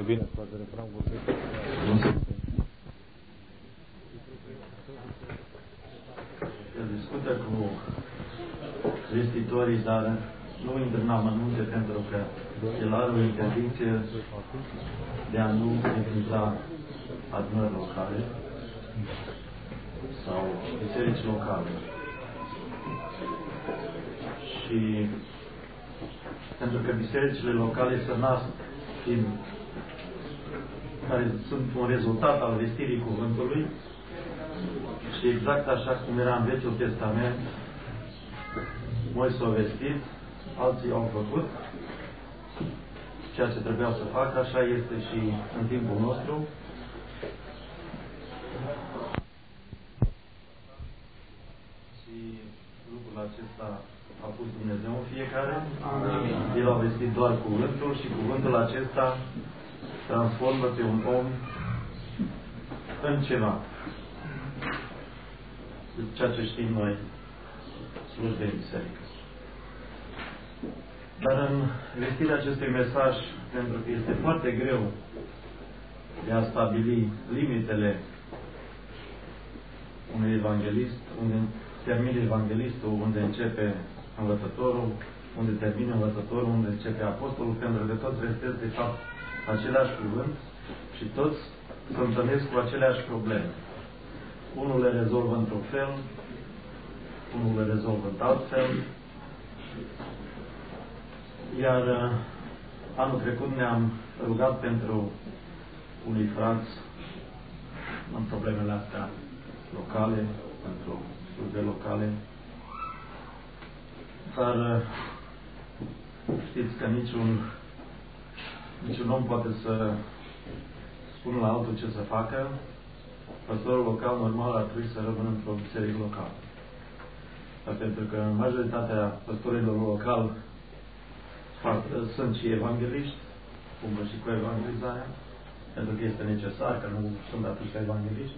bine, poate refran vorbește. El discută cu vestitorii, dar nu intră în amănunte pentru că el are o interdicție de a nu utiliza adunări locale sau biserici locale. Și pentru că bisericile locale se nasc care sunt un rezultat al vestirii cuvântului și exact așa cum era în Vechiul Testament, Moise a vestit, alții au făcut ceea ce trebuia să facă, așa este și în timpul nostru. Și lucrul acesta a pus Dumnezeu în fiecare. Amin. El a vestit doar cuvântul și cuvântul acesta transformă pe un om în ceva. Ceea ce știm noi, slujbe în biserică. Dar în vestirea acestui mesaj, pentru că este foarte greu de a stabili limitele unui evanghelist, unde termină evanghelistul, unde începe învățătorul, unde termină învățătorul, unde începe apostolul, pentru că toți vestesc de fapt același cuvânt și toți se întâlnesc cu aceleași probleme. Unul le rezolvă într-un fel, unul le rezolvă într-alt fel. Iar anul trecut ne-am rugat pentru unii frați în problemele astea locale, pentru slujbe locale. Dar știți că niciun om poate să spună la altul ce să facă. Pastorul local normal ar trebui să rămână într-o biserică locală. Dar pentru că majoritatea pastorilor locali sunt și evangeliști, umblă și cu evangelizarea, pentru că este necesar, că nu sunt atâția evangeliști.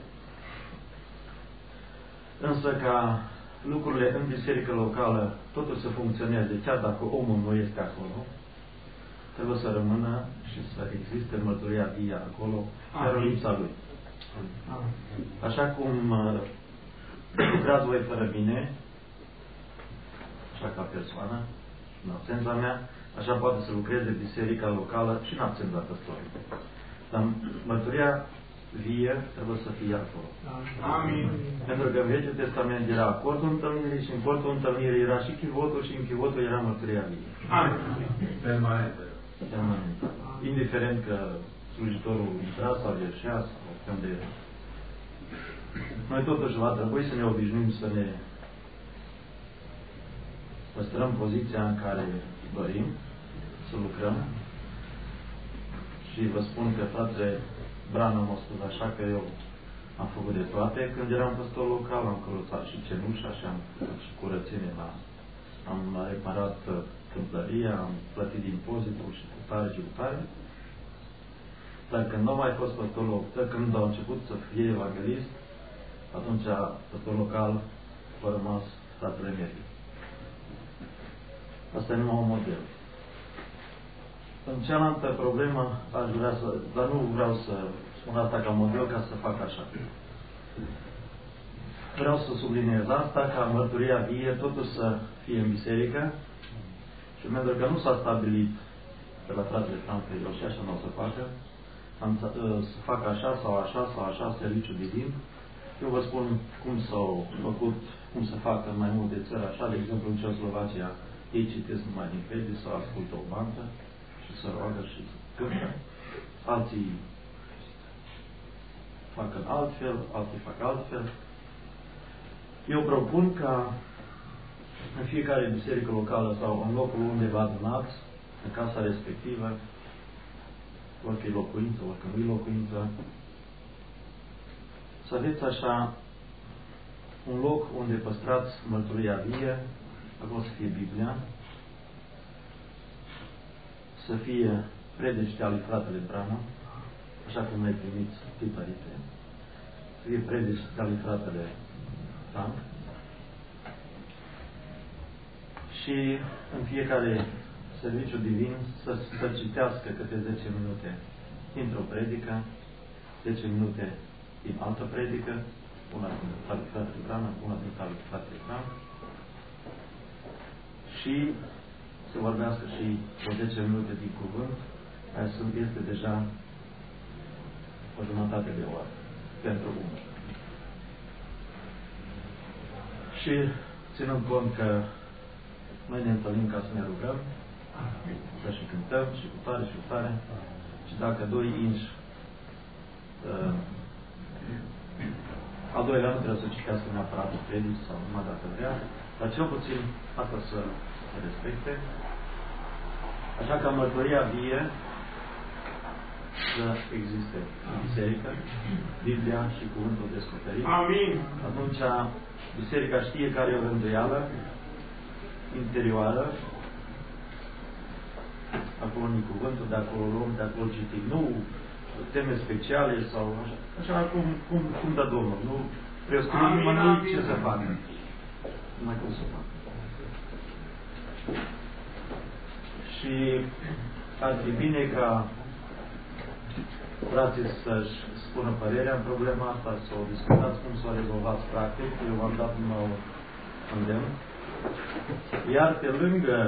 Însă ca lucrurile în biserică locală totul să funcționeze, chiar dacă omul nu este acolo, trebuie să rămână și să existe mărturia vie acolo, chiar în lipsa lui. Așa cum lucrați voi fără mine, așa ca persoană, în absența mea, așa poate să lucreze biserica locală și în absența păstorului. Dar mărturia vie trebuie să fie acolo. Amin. Pentru că în Vechiul Testament era acordul întâlnirii și în cortul întâlnirii era și chivotul și în chivotul era mărturia vie. Amin. Permanent. Indiferent că slujitorul intra sau ieșea sau unde era. Noi totuși va trebui să ne obișnuim să ne păstrăm poziția în care dorim să lucrăm. Și vă spun că fratele Branham m-a spus așa că eu am făcut de toate. Când eram păstor local, am călățat și cenușa și am făcut și curățenie am reparat câmplăria, am plătit impozitul și cu tare. Dar când nu am mai fost păstor local, când au început să fie evanghelist, atunci păstor local a rămas fratele Mediu. Asta e numai un model. În cealaltă problemă aș vrea să, dar nu vreau să spun asta ca model ca să fac așa. Vreau să subliniez asta ca mărturia vie totuși să fie în biserică și pentru că nu s-a stabilit pe la fratele Franca eu și așa nu o să facă, să facă așa sau așa serviciu divin. Eu vă spun cum s-au făcut, cum se facă în mai multe țări așa, de exemplu în Ceoslovacia ei citesc numai din credit sau ascultă o bancă și se roagă și cântă. Alții fac în altfel, alții fac altfel. Eu propun ca în fiecare biserică locală sau în locul unde vă adunați, în casa respectivă, orică e locuință, orică nu e locuință, să aveți așa un loc unde păstrați mărturia vie, acolo să fie Biblia, să fie predici ale fratele Branham, așa cum le primiți tipărite, să fie predici ale fratele Frank, și în fiecare serviciu divin să citească câte 10 minute dintr-o predică, 10 minute din altă predică, una din fratele Bran, una din fratele Bran, și să vorbească și o 10 minute din cuvânt, care este deja o jumătate de oră pentru unul. Și ținând cont că noi ne întâlnim ca să ne rugăm, să și cântăm și cu tare și cu tare, și dacă doi inși, al doilea nu trebuie să citească neapărat o predică sau numai dacă vrea, dar cel puțin asta să se respecte. Așa că mărturia vie să existe în biserică, Biblia și cuvântul descoperit. Amin. Atunci biserica știe care e o rânduială interioară, acolo nu cuvântul, de acolo luăm, de acolo citim. Nu teme speciale sau așa cum dă Domnul. Nu prescrie nimănui ce să facă. Numai cum să facă. Și ar fi bine ca frații să-și spună părerea în problema asta, să o discutați cum să o rezolvați practic. Eu v-am dat numai o îndemn. Iar pe lângă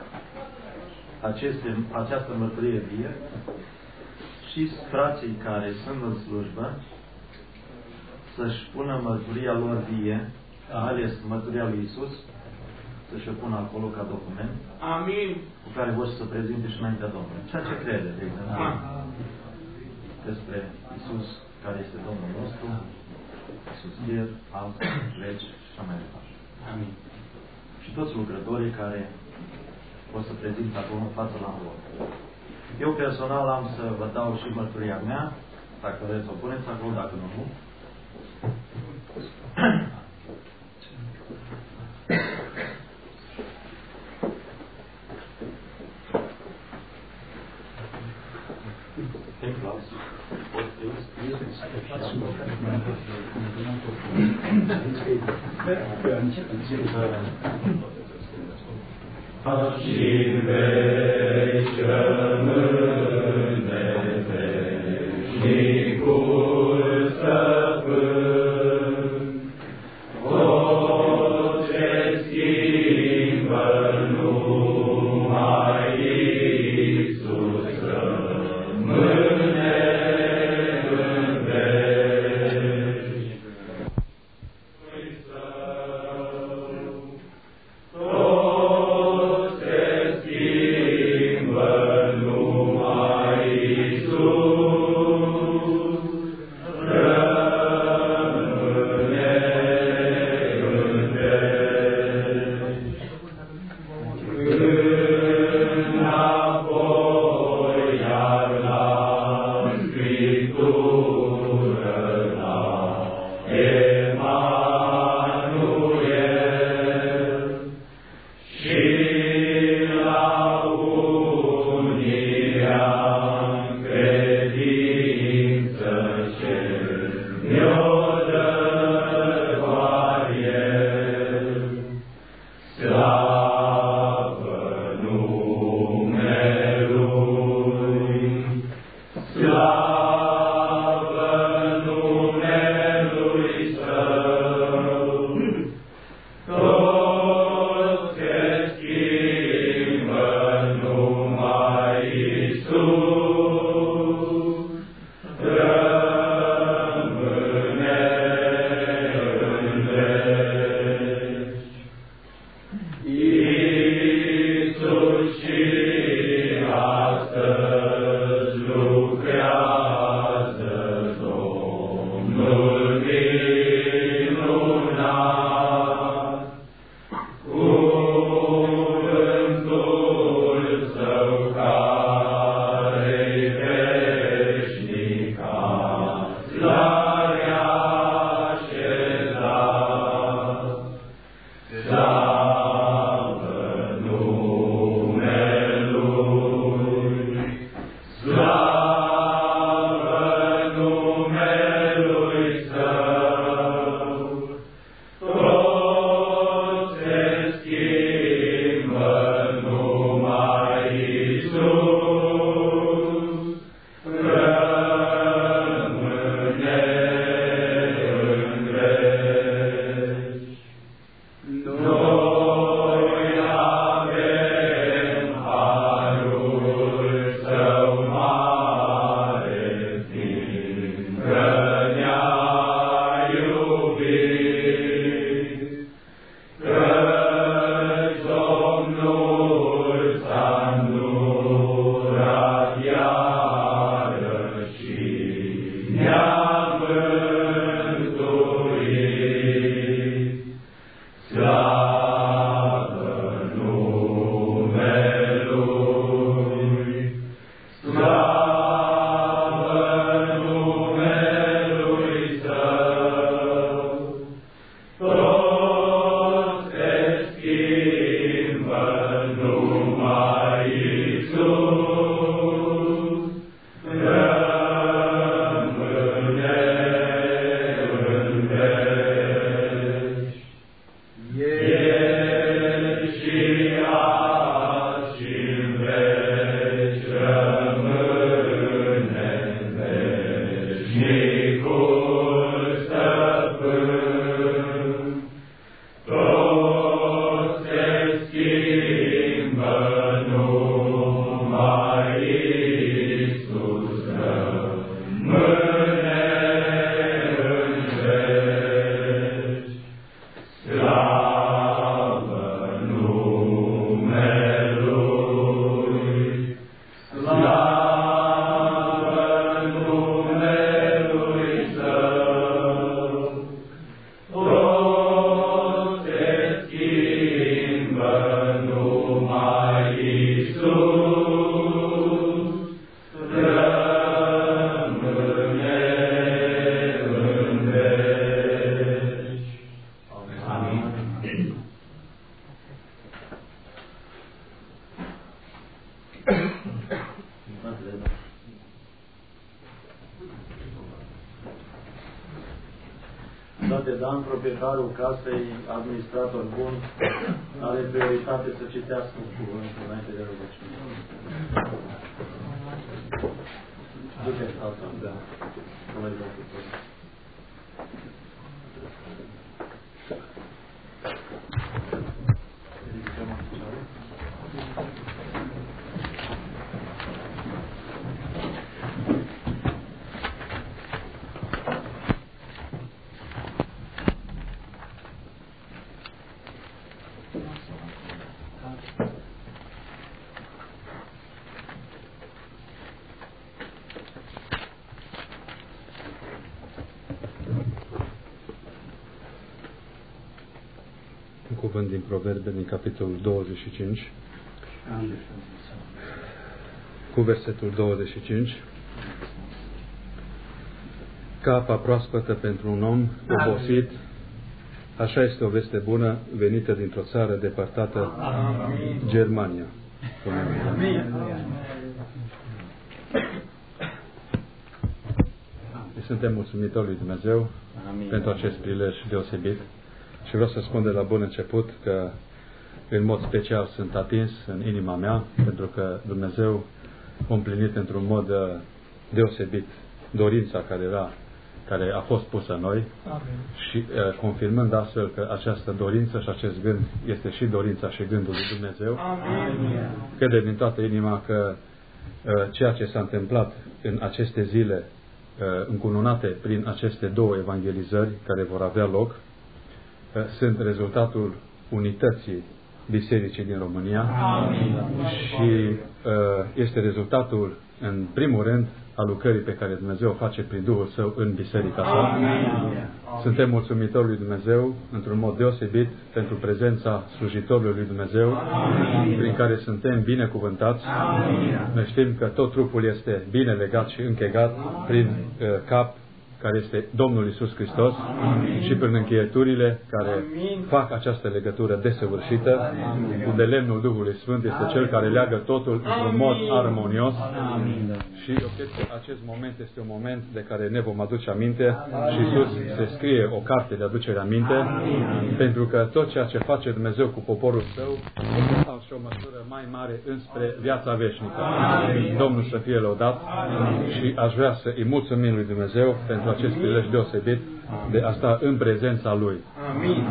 această mărturie vie, și frații care sunt în slujbă să-și pună mărturia lor vie, ales mărturia lui Iisus, să-și o pună acolo ca document. Amin. Cu care vor să se prezinte și înaintea Domnului. Ceea ce crede, de exemplu, despre Iisus, care este Domnul nostru, Iisus Fier, alți, legi și așa mai departe. Amin. Și toți lucrătorii care o să prezintă acolo în față la lor. Eu personal am să vă dau și mărturia mea, dacă vreți să o puneți acolo, dacă nu. Și veci rămâne veșnicul stăpân, tot ce schimbă numai Iisus rămâne în veci. Tot ce schimbă numai veșnicul stăpân, tot se schimbă numai Iisus rămâne în veci. Slavă numelui, slavă numelui Său, tot se schimbă numai Iisus rămâne în veci. Amin. Frate Dan, proprietarul casei, administrator bun, are prioritate să citească un cuvânt înainte de rugăciune. Du-te, asta, da. Un cuvânt din Proverbe, din capitolul 25, cu versetul 25. Capa proaspătă pentru un om obosit, așa este o veste bună venită dintr-o țară depărtată, Germania. Amin. Suntem mulțumitori lui Dumnezeu pentru acest prilej deosebit și vreau să spun de la bun început că în mod special sunt atins în inima mea pentru că Dumnezeu a împlinit într-un mod deosebit dorința care a fost pusă în noi. Amin. Și confirmând astfel că această dorință și acest gând este și dorința și gândul lui Dumnezeu. Amin. Crede din toată inima că ceea ce s-a întâmplat în aceste zile încununate prin aceste două evangelizări care vor avea loc sunt rezultatul unității bisericii din România. Amin. Și este rezultatul, în primul rând, a lucrării pe care Dumnezeu o face prin Duhul Său în biserica sa. Amin. Suntem mulțumitori lui Dumnezeu într-un mod deosebit pentru prezența slujitorilor lui Dumnezeu. Amin. Prin care suntem binecuvântați. Amin. Noi știm că tot trupul este bine legat și închegat prin cap care este Domnul Iisus Hristos. Amin. Și prin încheieturile care fac această legătură desăvârșită, unde lemnul Duhului Sfânt este cel care leagă totul într-un mod armonios. Amin. Și eu cred că acest moment este un moment de care ne vom aduce aminte și Iisus se scrie o carte de aducere aminte. Amin. Pentru că tot ceea ce face Dumnezeu cu poporul Său este și o măsură mai mare înspre viața veșnică. Amin. Domnul să fie lăudat. Amin. Și aș vrea să îi mulțumim lui Dumnezeu pentru acest prilej deosebit de a sta în prezența Lui. Amin.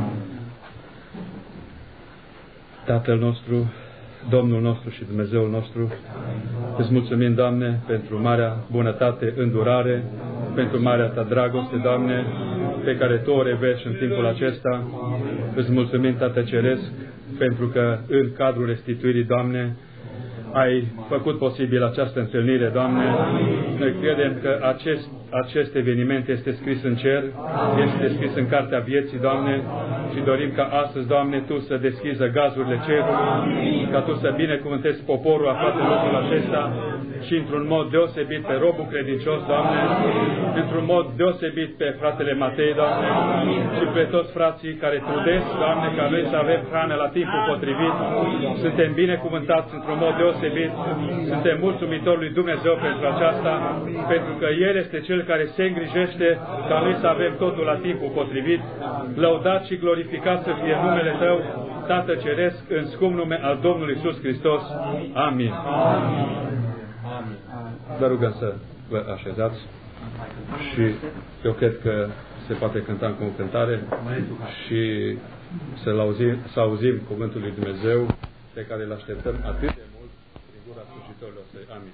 Tatăl nostru, Domnul nostru și Dumnezeul nostru, îți mulțumim, Doamne, pentru marea bunătate, îndurare, pentru marea Ta dragoste, Doamne, pe care Tu o reveli în timpul acesta. Îți mulțumim, Tată Ceresc, pentru că în cadrul restituirii, Doamne, ai făcut posibil această întâlnire, Doamne. Noi credem că acest eveniment este scris în cer, este scris în Cartea Vieții, Doamne, și dorim ca astăzi, Doamne, Tu să deschizi gazurile cerului, ca Tu să binecuvântezi poporul aflat în locul acesta și într-un mod deosebit pe robul credincios, Doamne, într-un mod deosebit pe fratele Matei, Doamne, și pe toți frații care trudesc, Doamne, ca noi să avem hrană la timpul potrivit. Suntem binecuvântați într-un mod deosebit, suntem mulțumitori lui Dumnezeu pentru aceasta, pentru că El este Cel care se îngrijește ca noi să avem totul la timpul potrivit. Lăudat și glorificat să fie numele Tău, Tată Ceresc, în scump nume al Domnului Iisus Hristos. Amin. Vă rugăm să vă așezați. Și eu cred că se poate cânta încă o cântare și să auzim cuvântul lui Dumnezeu pe care îl așteptăm atât de mult din gura slujitorilor săi. Amin.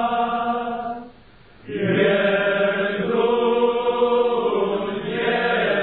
Yeah.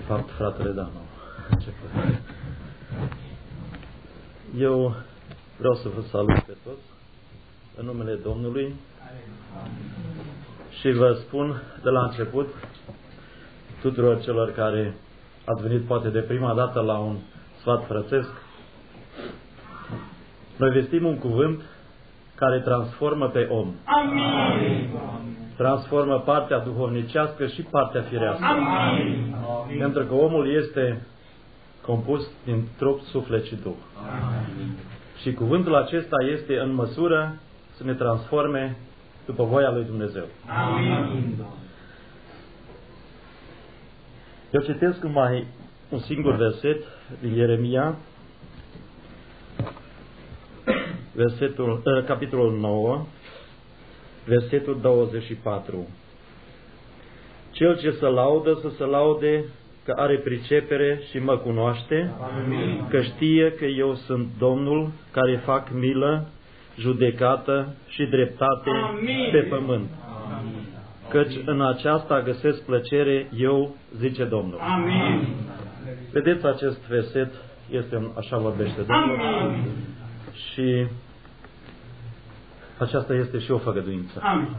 fapt, fratele Danu. Eu vreau să vă salut pe toți în numele Domnului și vă spun de la început tuturor celor care ați venit poate de prima dată la un sfat frățesc, noi vestim un cuvânt care transformă pe om. Amin. Transformă partea duhovnicească și partea firească. Amin. Pentru că omul este compus din trup, suflet și duh. Amin. Și cuvântul acesta este în măsură să ne transforme după voia lui Dumnezeu. Amin. Eu citesc numai un singur verset din Ieremia, capitolul 9, versetul 24. Cel ce se laudă, să se laude că are pricepere și mă cunoaște, Amin. că știe că eu sunt Domnul care fac milă, judecată și dreptate Amin. pe pământ. Căci în aceasta găsesc plăcere eu, zice Domnul. Amin. Vedeți, acest verset este așa vorbește Domnul. Amin. Și aceasta este și o făgăduință. Amin.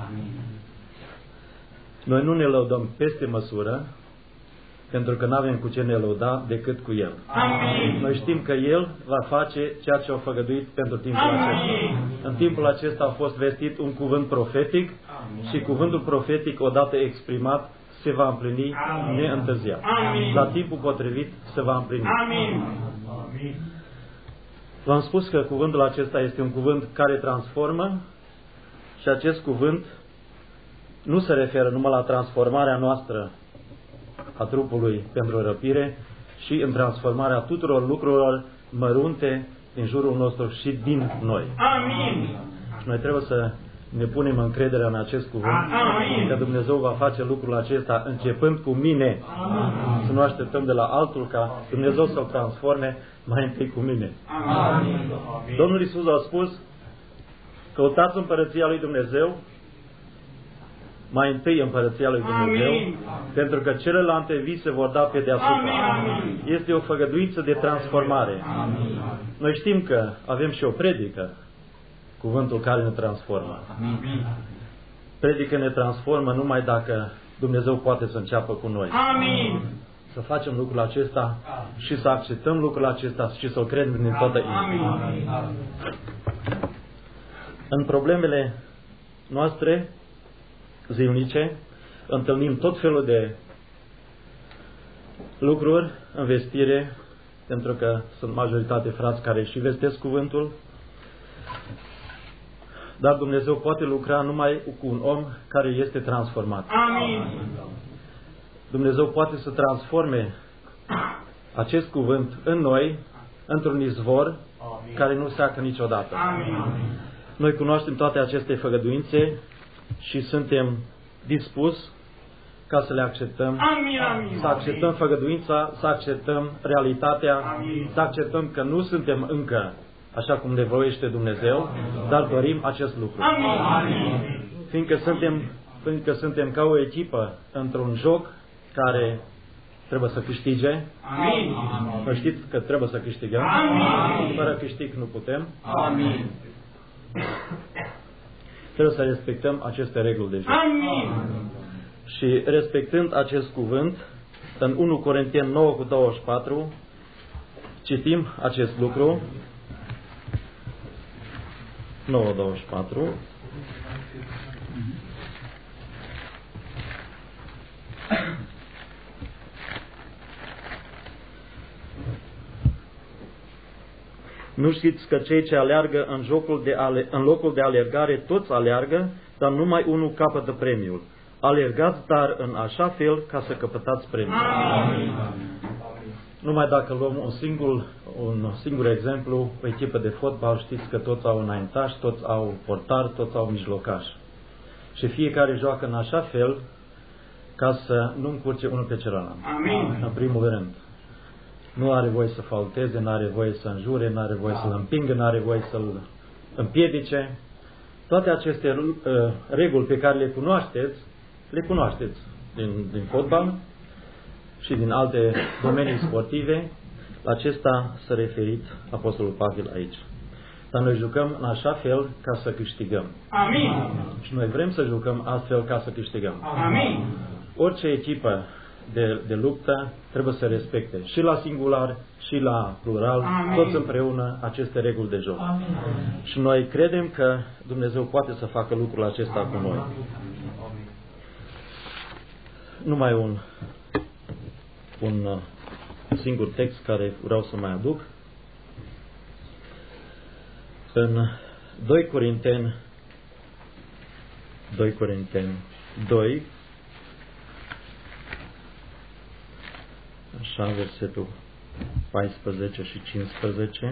Noi nu ne lăudăm peste măsură, pentru că nu avem cu ce ne lăuda decât cu El. Amin. Noi știm că El va face ceea ce a făgăduit pentru timpul acesta. În timpul acesta a fost vestit un cuvânt profetic și cuvântul profetic, odată exprimat, se va împlini neîntârziat. Amin. La timpul potrivit se va împlini. Amin. V-am spus că cuvântul acesta este un cuvânt care transformă și acest cuvânt nu se referă numai la transformarea noastră a trupului pentru răpire, și în transformarea tuturor lucrurilor mărunte din jurul nostru și din noi. Amin. Și noi trebuie să ne punem încrederea în acest cuvânt, Amin. că Dumnezeu va face lucrul acesta începând cu mine. Amin. Să nu așteptăm de la altul ca Dumnezeu să-l transforme, mai întâi cu mine. Amin. Domnul Iisus a spus: căutați împărăția lui Dumnezeu, mai întâi împărăția lui Dumnezeu, Amin. pentru că celelalte vise vor da pe deasupra. Amin. Este o făgăduință de transformare. Amin. Noi știm că avem și o predică, cuvântul care ne transformă. Amin. Predică ne transformă numai dacă Dumnezeu poate să înceapă cu noi. Amin. Să facem lucrul acesta și să acceptăm lucrul acesta și să-l credem din toată inima. Amin. În problemele noastre zilnice întâlnim tot felul de lucruri în vestire, pentru că sunt majoritate frați care și vestesc cuvântul, dar Dumnezeu poate lucra numai cu un om care este transformat. Amin. Dumnezeu poate să transforme acest cuvânt în noi într-un izvor care nu seacă niciodată. Amin. Noi cunoaștem toate aceste făgăduințe și suntem dispus ca să le acceptăm, Amin. să acceptăm făgăduința, să acceptăm realitatea, Amin. să acceptăm că nu suntem încă așa cum ne voiește Dumnezeu, dar dorim acest lucru. Amin. Fiindcă suntem ca o echipă într-un joc care trebuie să câștige. Amin. Vă știți că trebuie să câștigăm. Amin. Fără câștig nu putem. Amin. Trebuie să respectăm aceste reguli de joc. Amin. Și respectând acest cuvânt, în 1 Corinteni 9:24, citim acest lucru. 9:24. Nu știți că cei ce aleargă în locul de alergare toți aleargă, dar numai unul capătă premiul. Alergați, dar în așa fel ca să căpătați premiul. Amin. Numai dacă luăm un singur exemplu, o echipă de fotbal, știți că toți au înaintași, toți au portari, toți au mijlocași. Și fiecare joacă în așa fel ca să nu încurce unul pe celălalt. Amin. În primul rând. Nu are voie să faulteze, nu are voie să înjure, nu are voie să-l împingă, nu are voie să-l împiedice. Toate aceste reguli pe care le cunoașteți din fotbal și din alte domenii sportive. La acesta s-a referit Apostolul Pavel aici. Dar noi jucăm în așa fel ca să câștigăm. Amin. Și noi vrem să jucăm astfel ca să câștigăm. Amin. Orice echipă de luptă trebuie să respecte și la singular și la plural, toți împreună, aceste reguli de joc. Amin. Și noi credem că Dumnezeu poate să facă lucrul acesta cu noi. Numai un singur text care vreau să mai aduc. În 2 Corinteni 2, așa, versetul 14 și 15.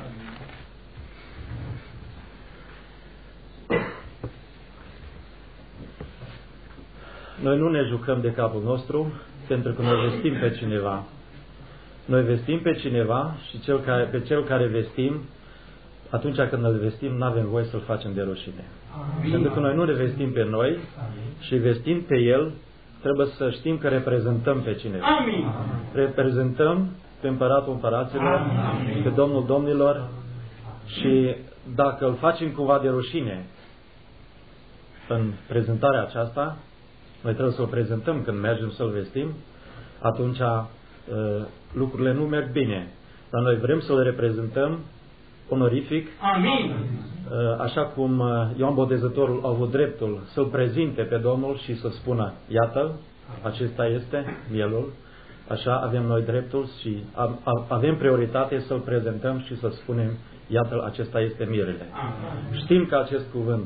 Noi nu ne jucăm de capul nostru, pentru că noi vestim pe cineva. Noi vestim pe cineva și pe cel care vestim, atunci când îl vestim, nu avem voie să-l facem de rușine. Pentru că noi nu le vestim pe noi și vestim pe el, trebuie să știm că reprezentăm pe cineva. Amin. Reprezentăm pe Împăratul Împăraților, pe Domnul Domnilor, și dacă îl facem cumva de rușine în prezentarea aceasta, noi trebuie să o prezentăm când mergem să-l vestim, atunci lucrurile nu merg bine. Dar noi vrem să-l reprezentăm onorific. Amin. Așa cum Ioan Botezătorul a avut dreptul să-l prezinte pe Domnul și să spună, iată, acesta este mielul, așa avem noi dreptul și avem prioritate să-l prezentăm și să spunem, iată, acesta este mirele. Știm că acest cuvânt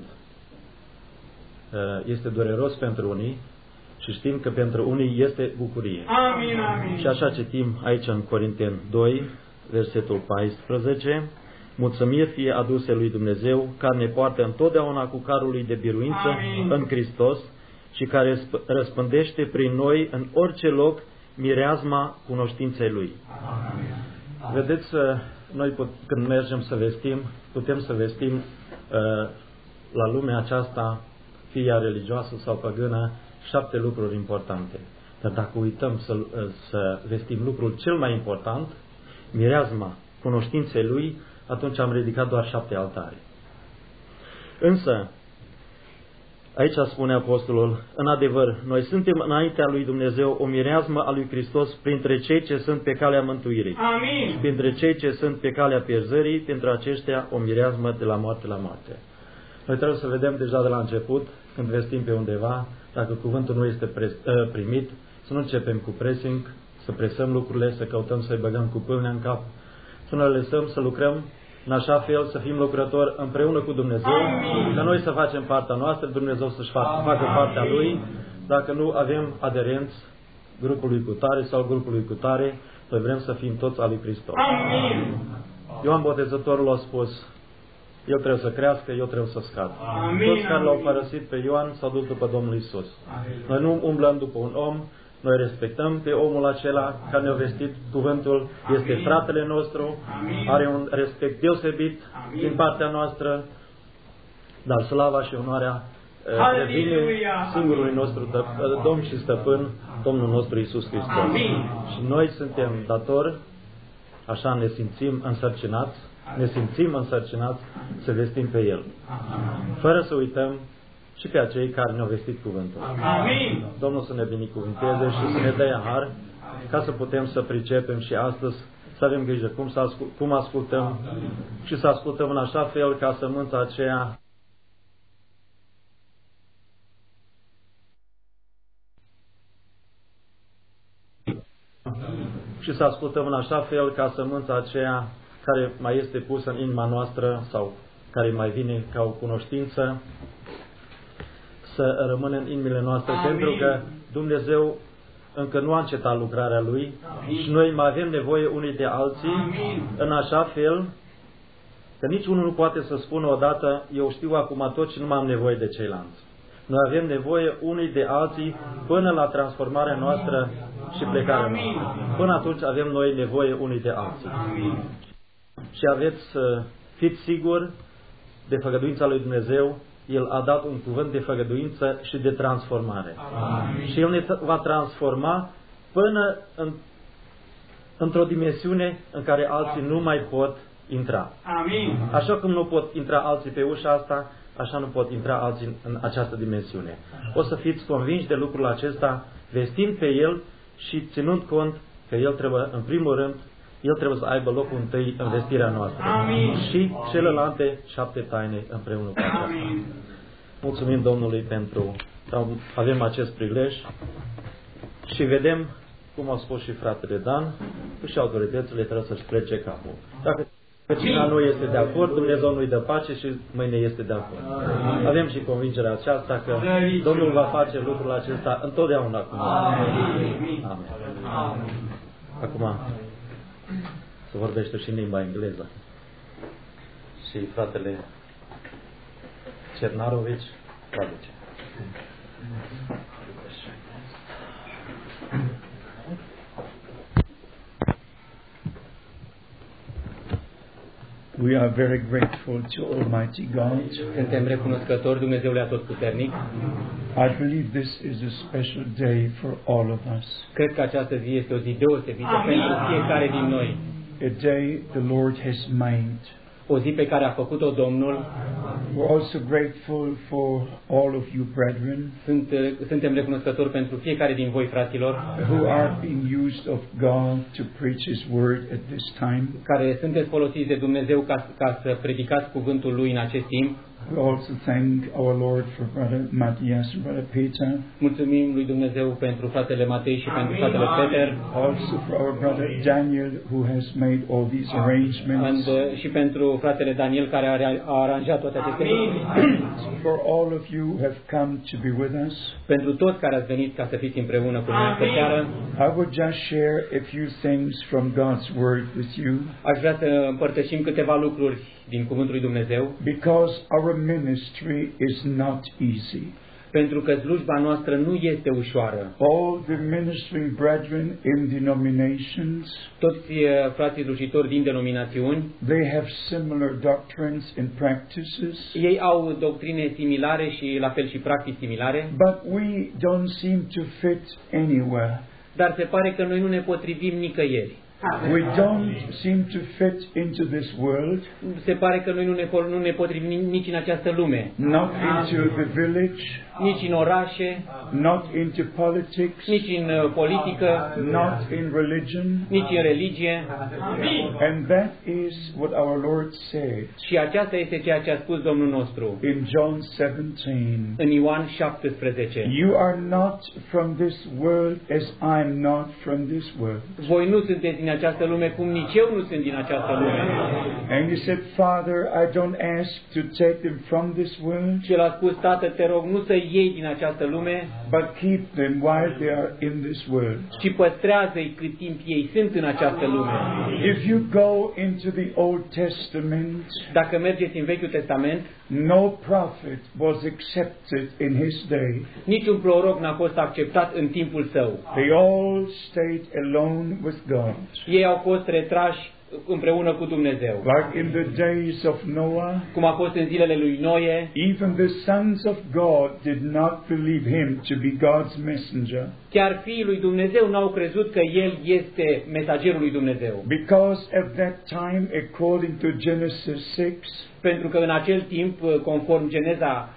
este dureros pentru unii și știm că pentru unii este bucurie. Amin, amin. Și așa citim aici în Corinteni 2, versetul 14. Mulțumiri fie aduse lui Dumnezeu, care ne poartă întotdeauna cu carul lui de biruință în Hristos și care răspândește prin noi în orice loc mireazma cunoștinței Lui. Amin. Vedeți, noi când mergem să vestim, putem să vestim la lumea aceasta, fie ea religioasă sau păgână, 7 lucruri importante. Dar dacă uităm să vestim lucrul cel mai important, mireazma cunoștinței Lui, atunci am ridicat doar 7 altare. Însă, aici spune Apostolul, în adevăr, noi suntem înaintea lui Dumnezeu o mireazmă a lui Hristos printre cei ce sunt pe calea mântuirii. Amin. Și printre cei ce sunt pe calea pierzării, pentru aceștia o mireazmă de la moarte la moarte. Noi trebuie să vedem deja de la început, când vestim pe undeva, dacă cuvântul nu este primit, să nu începem cu pressing, să presăm lucrurile, să căutăm să-i băgăm cu pâlnea în cap, să ne lăsăm să lucrăm în așa fel, să fim lucrători împreună cu Dumnezeu, că noi să facem partea noastră, Dumnezeu să-și facă partea Lui. Dacă nu avem aderenți grupului cutare sau grupului cutare, noi vrem să fim toți al lui Hristos. Amin. Ioan Botezătorul a spus, el trebuie să crească, eu trebuie să scad. Amin. Toți care l-au părăsit pe Ioan s-au dus după Domnul Iisus. Noi nu umblăm după un om, noi respectăm pe omul acela care ne-a vestit cuvântul, este fratele nostru, are un respect deosebit din partea noastră, dar slava și onoarea revine singurului nostru Domn și Stăpân, Domnul nostru Iisus Hristos. Și noi suntem datori, așa ne simțim însărcinați să vestim pe El. Fără să uităm și pe acei care ne-au vestit cuvântul. Amin. Domnul să ne binecuvânteze și să ne dea har ca să putem să pricepem și astăzi, să avem grijă cum ascultăm și să ascultăm în așa fel ca sămânța aceea care mai este pusă în inima noastră sau care mai vine ca o cunoștință, să rămână în inimile noastre. Amin. Pentru că Dumnezeu încă nu a încetat lucrarea Lui. Amin. Și noi mai avem nevoie unii de alții. Amin. În așa fel că niciunul nu poate să spună odată, eu știu acum tot și nu mai am nevoie de ceilalți. Noi avem nevoie unii de alții până la transformarea noastră și plecarea noastră. Până atunci avem noi nevoie unii de alții. Amin. Și fiți siguri de făgăduința lui Dumnezeu. El a dat un cuvânt de făgăduință și de transformare. Amin. Și El ne va transforma până într-o dimensiune în care alții nu mai pot intra. Amin. Așa cum nu pot intra alții pe ușa asta, așa nu pot intra alții în această dimensiune. O să fiți convinși de lucrul acesta, vestind pe el și ținând cont că el trebuie, în primul rând, el trebuie să aibă locul întâi în vestirea noastră. Amin. Și celelalte 7 taine împreună cu aceasta. Amin. Mulțumim Domnului pentru că avem acest prilej și vedem, cum au spus și fratele Dan, că și autoritățile trebuie să-și plece capul. Dacă cine nu este de acord, Dumnezeu nu-i dă pace și mâine este de acord. Avem și convingerea aceasta că Domnul va face lucrul acesta întotdeauna cu noi. Amen. Acum se vorbește și în limba engleză. Și fratele Cernarovici traduce. We are very grateful to Almighty God. Suntem recunoscători Dumnezeului Atotputernic. I believe this is a special day for all of us. Cred că această zi este o zi deosebită pentru fiecare din noi. A day the Lord has made. O zi pe care a făcut-o Domnul. We're also grateful for all of you brethren Suntem recunoscători pentru fiecare din voi, fraților, who are being used of God to preach His word at this time. care sunteți folosiți de Dumnezeu ca să predicați cuvântul Lui în acest timp. We also thank our Lord for Brother Matthias and Brother Peter. Mulțumim lui Dumnezeu pentru fratele Matei și pentru fratele Peter. Also for our brother Daniel who has made all these arrangements. Și pentru fratele Daniel care a aranjat toate aceste lucruri. For all of you who have come to be with us. Pentru toți care ați venit ca să fiți împreună cu noi pe seară. I would just share a few things from God's word with you. Aș vrea să împărtășim câteva lucruri din cuvântul lui Dumnezeu. Because our ministry is not easy. Pentru că slujba noastră nu este ușoară. All the ministering brethren in denominations, toți frații slujitori din denominațiuni, they have similar doctrines and practices. Ei au doctrine similare și la fel și practici similare. But we don't seem to fit anywhere. Dar se pare că noi nu ne potrivim nicăieri. We don't seem to fit into this world. Se pare că noi nu ne potrivim nici în această lume. Not into the village. Nici în orașe. Not into politics. Nici în politică. Not in religion. Nici în religie. And that is what our Lord said. Și aceasta este ceea ce a spus Domnul nostru. In John 17. În Ioan 17. You are not from this world as I am not from this world. Voi nu sunteți din această lume cum nici eu nu sunt din această lume. And he said, Father, I don't ask to take them from this world. Și el a spus, Tată, te rog, nu să iei din această lume, but keep them while they are in this world. Ci păstrează-i cât timp ei sunt în această lume. If you go into the Old Testament, dacă mergeți în Vechiul Testament, no prophet was accepted in his day. Niciun proroc n-a fost acceptat în timpul său. They all stayed alone with God. Ei au fost retrași împreună cu Dumnezeu. Like in the days of Noah, cum a fost în zilele lui Noe, even the sons of God did not believe him to be God's messenger. Chiar fiii lui Dumnezeu n-au crezut că el este mesagerul lui Dumnezeu. Because at that time, according to Genesis 6, pentru că în acel timp, conform Geneza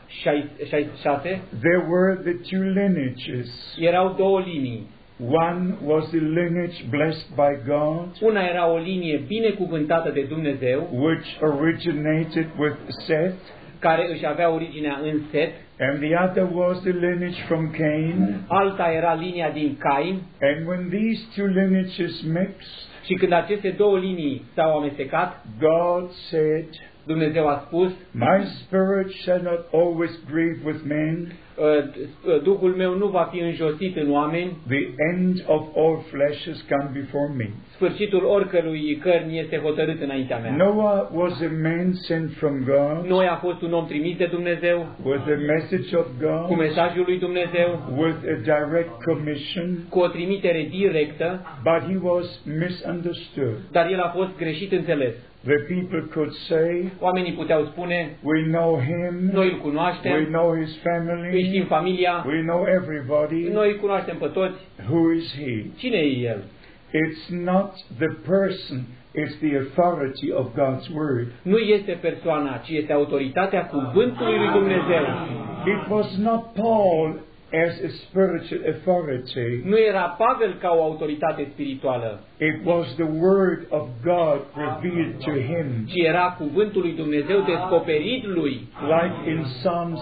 6, there were the two lineages. Erau două linii. One was the lineage blessed by God, una era o linie binecuvântată de Dumnezeu, which originated with Seth, care își avea originea în Set, and the other was the lineage from Cain. Alta era linia din Cain. And when these two lineages mixed, și când aceste două linii s-au amestecat, God said, Dumnezeu a spus, My spirit shall not always grieve with men. Duhul meu nu va fi înjosit în oameni. The end of all flesh has come before me. Sfârșitul oricărui cărni este hotărât înaintea mea. Noah was a man sent from God. Noe a fost un om trimis de Dumnezeu. With the message of God. Cu mesajul lui Dumnezeu. With a direct commission. Cu o trimitere directă. But he was misunderstood. Dar el a fost greșit înțeles. The people could say, Oamenii puteau spune, we know him, noi îl we cunoaștem, know his îi family, știm familia, we know everybody. noi îl cunoaștem pe toți. Who is he? Cine e el? It's not the person, it's the authority of God's word. Nu este persoana, ci este autoritatea cuvântului lui Dumnezeu. It was not Paul as a spiritual authority. Nu era Pavel ca o autoritate spirituală, It was the word of God revealed to him. ci era cuvântul lui Dumnezeu descoperit lui, Like in Psalms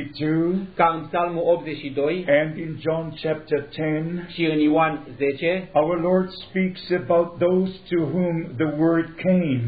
82 ca în Psalmul 82 and in John chapter 10, și în Ioan 10. our Lord speaks about those to whom the word came.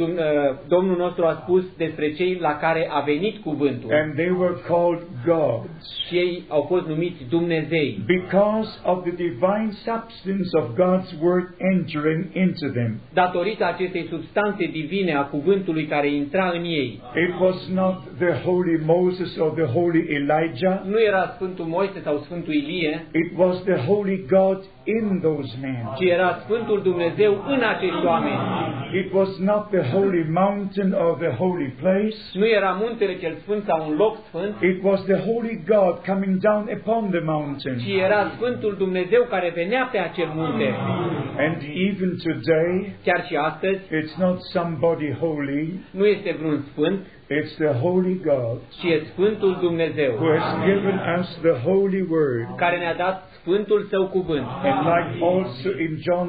Domnul nostru a spus despre cei la care a venit cuvântul And they were called gods. și ei au fost numiți Dumnezei, Because of the divine substance of God's word entering into them. datorită acestei substanțe divine a cuvântului care intra în ei. It was not the holy Moses or the holy Elijah. Nu era Sfântul Moise sau Sfântul Ilie, It was the holy God in those men. ci era Sfântul Dumnezeu în acești oameni. It was not the holy mountain or the holy place. Nu era muntele cel sfânt sau un loc sfânt, It was the holy God coming down upon the mountain. ci era Sfântul Dumnezeu care venea pe acel munte. And even today, Chiar și astăzi, it's not somebody holy, nu este vreun sfânt, it's the holy God ci e Sfântul Dumnezeu, who has given us the holy word. care ne-a dat Sfântul Său cuvânt. And like also in John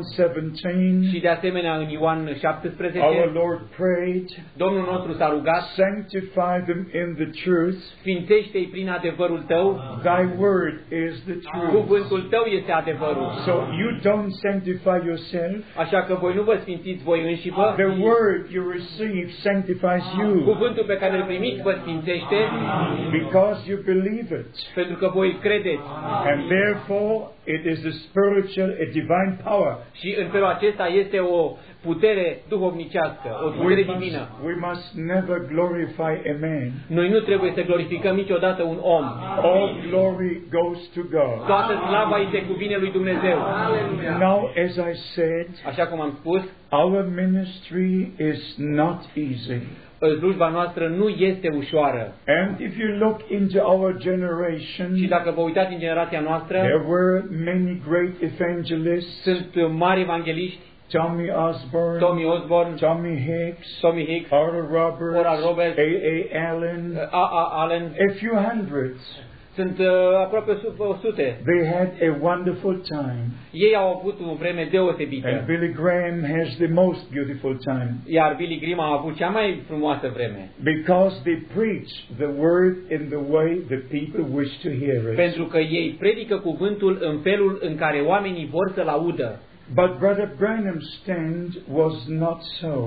17, Și de asemenea în Ioan 17, our Lord prayed, Domnul nostru s-a rugat, sanctify them in the truth. sfințește-i prin adevărul Tău, Thy word is the truth. cuvântul Tău este adevărul. So you don't sanctify yourself. Așa că voi nu vă sfințiți voi înșivă, The word you receive sanctifies you cuvântul pe care îl primiți vă sfințește, because you believe it. pentru că voi îl credeți. And therefore it is a spiritual, a divine power. Și în felul acesta este o putere duhovnicească, o putere divină. We must never glorify a man. Noi nu trebuie să glorificăm niciodată un om. All glory goes to God. Toată slava îi se cuvine lui Dumnezeu. Now, as I said, Așa cum am spus, our ministry is not easy. slujba noastră nu este ușoară. And if you look into our Și generation, dacă vă uitați în generația noastră, there were many great evangelists. sunt mari evangeliști, Tommy Osborne, Tommy Osborne, Tommy Hicks, Tommy Hicks, Oral Roberts, Oral Roberts, A.A. Allen, A.A. Allen, a few hundreds. sunt aproape 100. They had a wonderful time. Ei au avut o vreme And deosebită, Billy Graham has the most beautiful time iar Billy Graham a avut cea mai frumoasă vreme, because they preach the word in the way the people wish to hear it. pentru că ei predică cuvântul în felul în care oamenii vor să-l audă. But Brother Branham's stand was not so.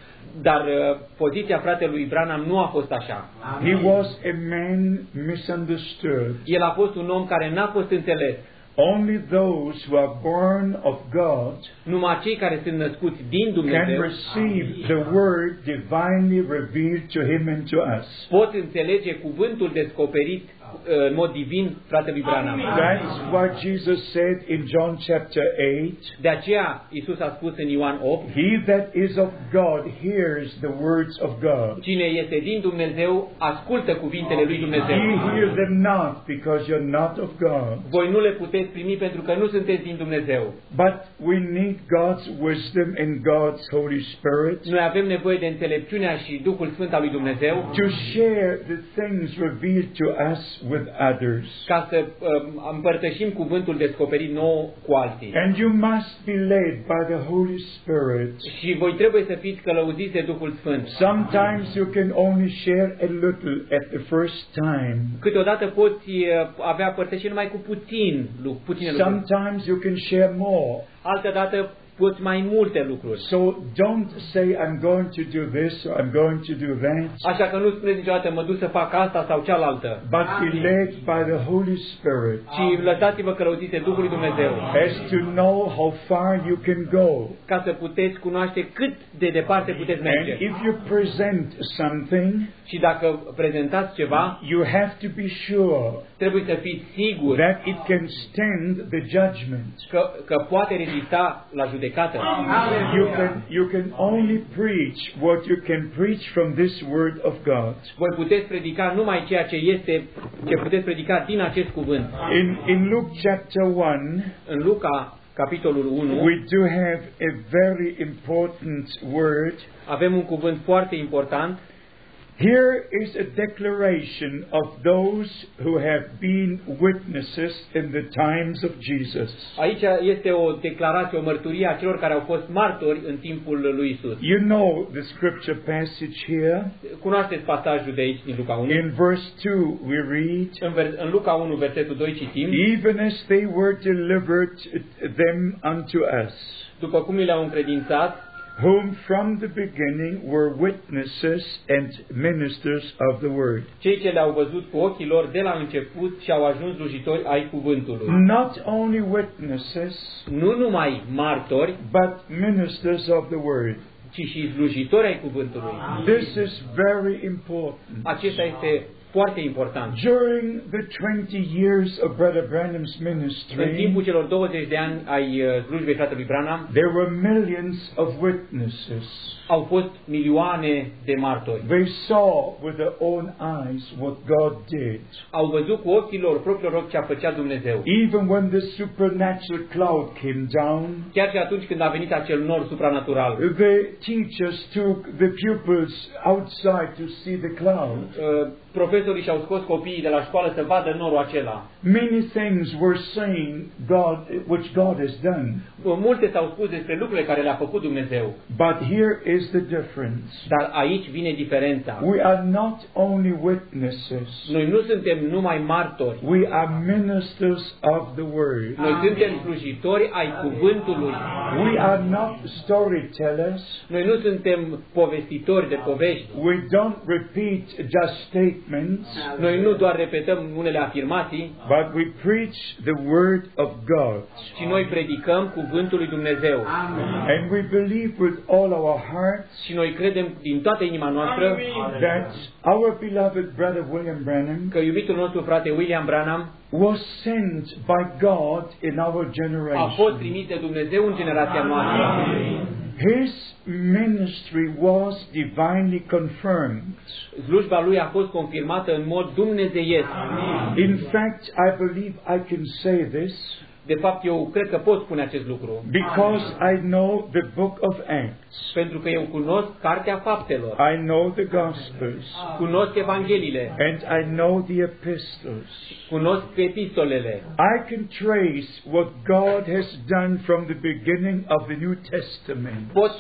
Dar poziția fratelui Branham nu a fost așa. He was a man misunderstood. El a fost un om care n-a fost înțeles. Only those who are born of God Numai cei care sunt născuți din can Dumnezeu receive the word divinely revealed to him and to us. pot înțelege cuvântul descoperit în mod divin fratelui Branham. That's what Jesus said in John chapter 8. De aceea Iisus a spus în Ioan 8, He that is of God hears the words of God. cine este din Dumnezeu ascultă cuvintele lui Dumnezeu. Ye hear them not because you're not of God. Voi nu le puteți primi pentru că nu sunteți din Dumnezeu. But we need God's wisdom and God's Holy Spirit Noi avem nevoie de înțelepciunea și Duhul Sfânt al lui Dumnezeu to share the things revealed to us with others. ca să împărtășim cuvântul descoperit nou cu alții. And you must be led by the Holy Spirit. Și voi trebuie să fiți călăuziți de Duhul Sfânt. Sometimes you can only share a little at the first time. Câteodată poți avea părtășiri numai cu puține lucruri. Sometimes you can share more. Altădată poți mai multe lucruri. So don't say I'm going to do this or I'm going to do that. Așa că nu spuneți niciodată mă duc să fac asta sau cealaltă. But be led by the Holy Spirit Și lăsați-vă călăuziți de Duhul lui Dumnezeu. as to know how far you can go. Ca să puteți cunoaște cât de departe puteți And merge. if you present something, Și dacă prezentați ceva, you have to be sure trebuie să fiți siguri that it can stand the judgment. că poate rezista la judecată. judecată. You can only preach what you can preach from this word of God. Voi puteți predica numai ceea ce puteți predica din acest cuvânt. In Luke chapter 1, În Luca, capitolul 1, we do have a very important word. avem un cuvânt foarte important. Here is a declaration of those who have been witnesses in the times of Jesus. Aici este o declarație, o mărturie a celor care au fost martori în timpul lui Isus. You know the scripture passage here. Cunoașteți pasajul de aici din Luca 1? In verse 2 we read, În Luca 1, versetul 2 citim: even as they were delivered them unto us, după cum le-au încredințat, whom from the beginning were witnesses and ministers of the word. cei ce le-au văzut cu ochii lor de la început și au ajuns slujitori ai cuvântului. Not only witnesses, Nu numai martori, but ministers of the word. ci și slujitori ai cuvântului. This is very important. Acesta este foarte important. During the 20 years of Brother Branham's În ministry, timpul celor 20 de ani ai slujbei fratelui Branham, there were millions of witnesses. au fost milioane de martori. They saw with their own eyes what God did. Au văzut cu ochii lor, propriilor ochi, ce a făcea Dumnezeu. Even when the supernatural cloud came down, Chiar și atunci când a venit acel nor supranatural, the teachers took the pupils outside to see the cloud. profesorii și-au scos copiii de la școală să vadă norul acela. Many things were saying which God has done. Multe s-au spus despre lucrurile care le-a făcut Dumnezeu. But here is the difference. Dar aici vine diferența. We are not only witnesses. Noi nu suntem numai martori. We are ministers of the word. Noi suntem slujitori ai cuvântului. We are not storytellers. Noi nu suntem povestitori de povești. We don't repeat just statements. Noi nu doar repetăm unele afirmații, But we preach the word of God. ci noi predicăm cuvântul lui Dumnezeu. And we believe with all our hearts Și noi credem din toată inima noastră that our beloved brother William Branham că iubitul nostru frate William Branham was sent by God in our a fost generation. trimis de Dumnezeu în generația noastră. His ministry was divinely confirmed. Slujba lui a fost confirmată în mod dumnezeiesc. In fact, I believe I can say this De fapt, eu cred că pot spune acest lucru. because I know the book of Acts. Pentru că eu cunosc Cartea Faptelor, I know the Gospels. cunosc Evangheliile, And I know the epistles. cunosc epistolele. I can trace what God has done from the beginning of the New Testament.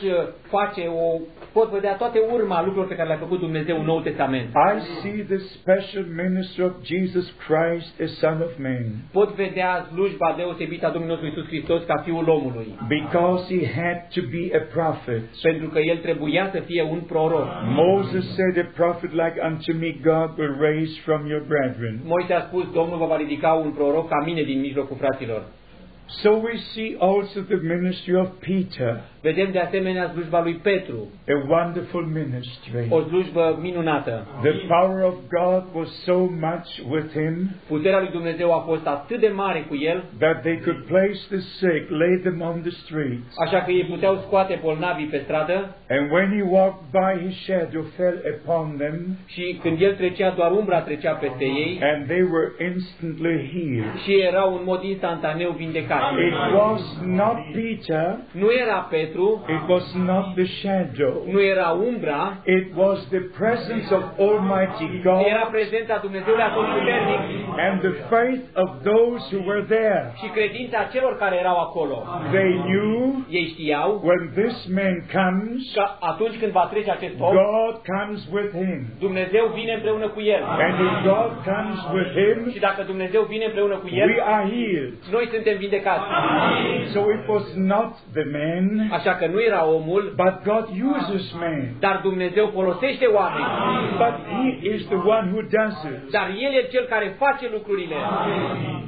Pot vedea toate urma lucrurilor pe care le-a făcut Dumnezeu în Noul Testament. I see the special ministry of Jesus Christ, a Son of Man, Pot vedea slujba deosebită a Domnului nostru Iisus Hristos ca Fiul omului. because he had to be a prophet. Pentru că el trebuia să fie un proroc. Moses said, a prophet like unto me God will raise from your brethren. Moise a spus, Domnul vă va ridica un proroc ca mine din mijlocul fraților. So we see also the ministry of Peter, Vedem de asemenea slujba lui Petru, a wonderful ministry. o slujbă minunată. The power of God was so much with him Puterea lui Dumnezeu a fost atât de mare cu el, that they could place the sick, lay them on the streets. așa că ei puteau scoate bolnavii pe stradă And when he walked by, his shadow fell upon them, și când el trecea, doar umbra trecea peste ei and they were instantly healed. și erau în mod instantaneu vindecați. It was not Peter, Nu era Petru, it was not the shadow, nu era umbra, it was the presence of Almighty era God prezența Dumnezeului Atotputernic and the faith of those who were there. și credința celor care erau acolo. They knew Ei știau when this man comes, că atunci când va trece acest om, God comes with him. Dumnezeu vine împreună cu el. And if God comes with him, Și dacă Dumnezeu vine împreună cu el, we are healed. noi suntem vindecați. So it was not the man, Așa că nu era omul, but God uses man. dar Dumnezeu folosește oameni. But he is the one who does it. Dar El e Cel care face lucrurile.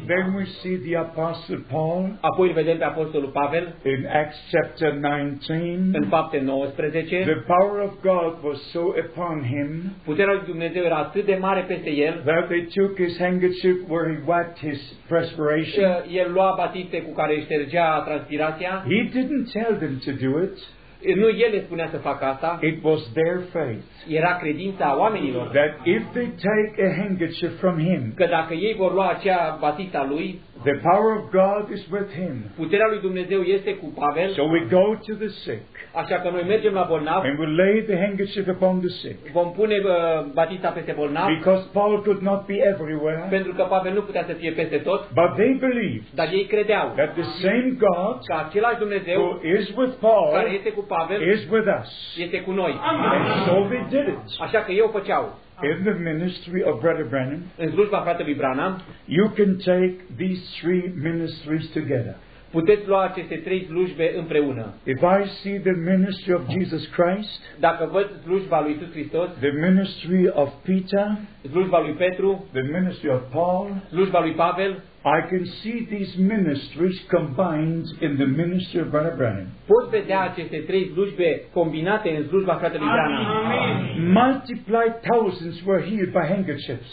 Then we see the Apostle Paul Apoi îl vedem pe Apostolul Pavel in Acts chapter 19. în Fapte 19. The power of God was so upon him Puterea lui Dumnezeu era atât de mare peste el, that they took his handkerchief where he wiped his perspiration. că el lua batiste cu care își ștergea transpirația. He didn't tell them to do it. Nu el le spunea să facă asta, It was their faith era credința oamenilor. that if they take a handkerchief from him, Că dacă ei vor lua acea batista lui, the power of God is with him. puterea lui Dumnezeu este cu Pavel, So we go to the sick așa că noi mergem la bolnav, and we lay the handkerchief upon the sick. vom pune batista peste bolnav, Because Paul could not be everywhere, pentru că Pavel nu putea să fie peste tot, but they believed dar ei credeau that the same God că același Dumnezeu who is with Paul care este cu Pavel is with us. este cu noi. And so they did it. Așa că eu făceau. In the ministry of Brother Branham, În slujba fratelui Branham, you can take these three ministries together. puteți lua aceste trei slujbe împreună. If I see the ministry of Jesus Christ, Dacă văd slujba lui Iisus Hristos, the ministry of Peter, slujba lui Petru, the ministry of Paul, slujba lui Pavel, I can see these ministries combined in the ministry of Brother Branham. pot vedea aceste trei slujbe combinate în slujba fratelui Branham. Multiplied thousands were healed by handkerchiefs.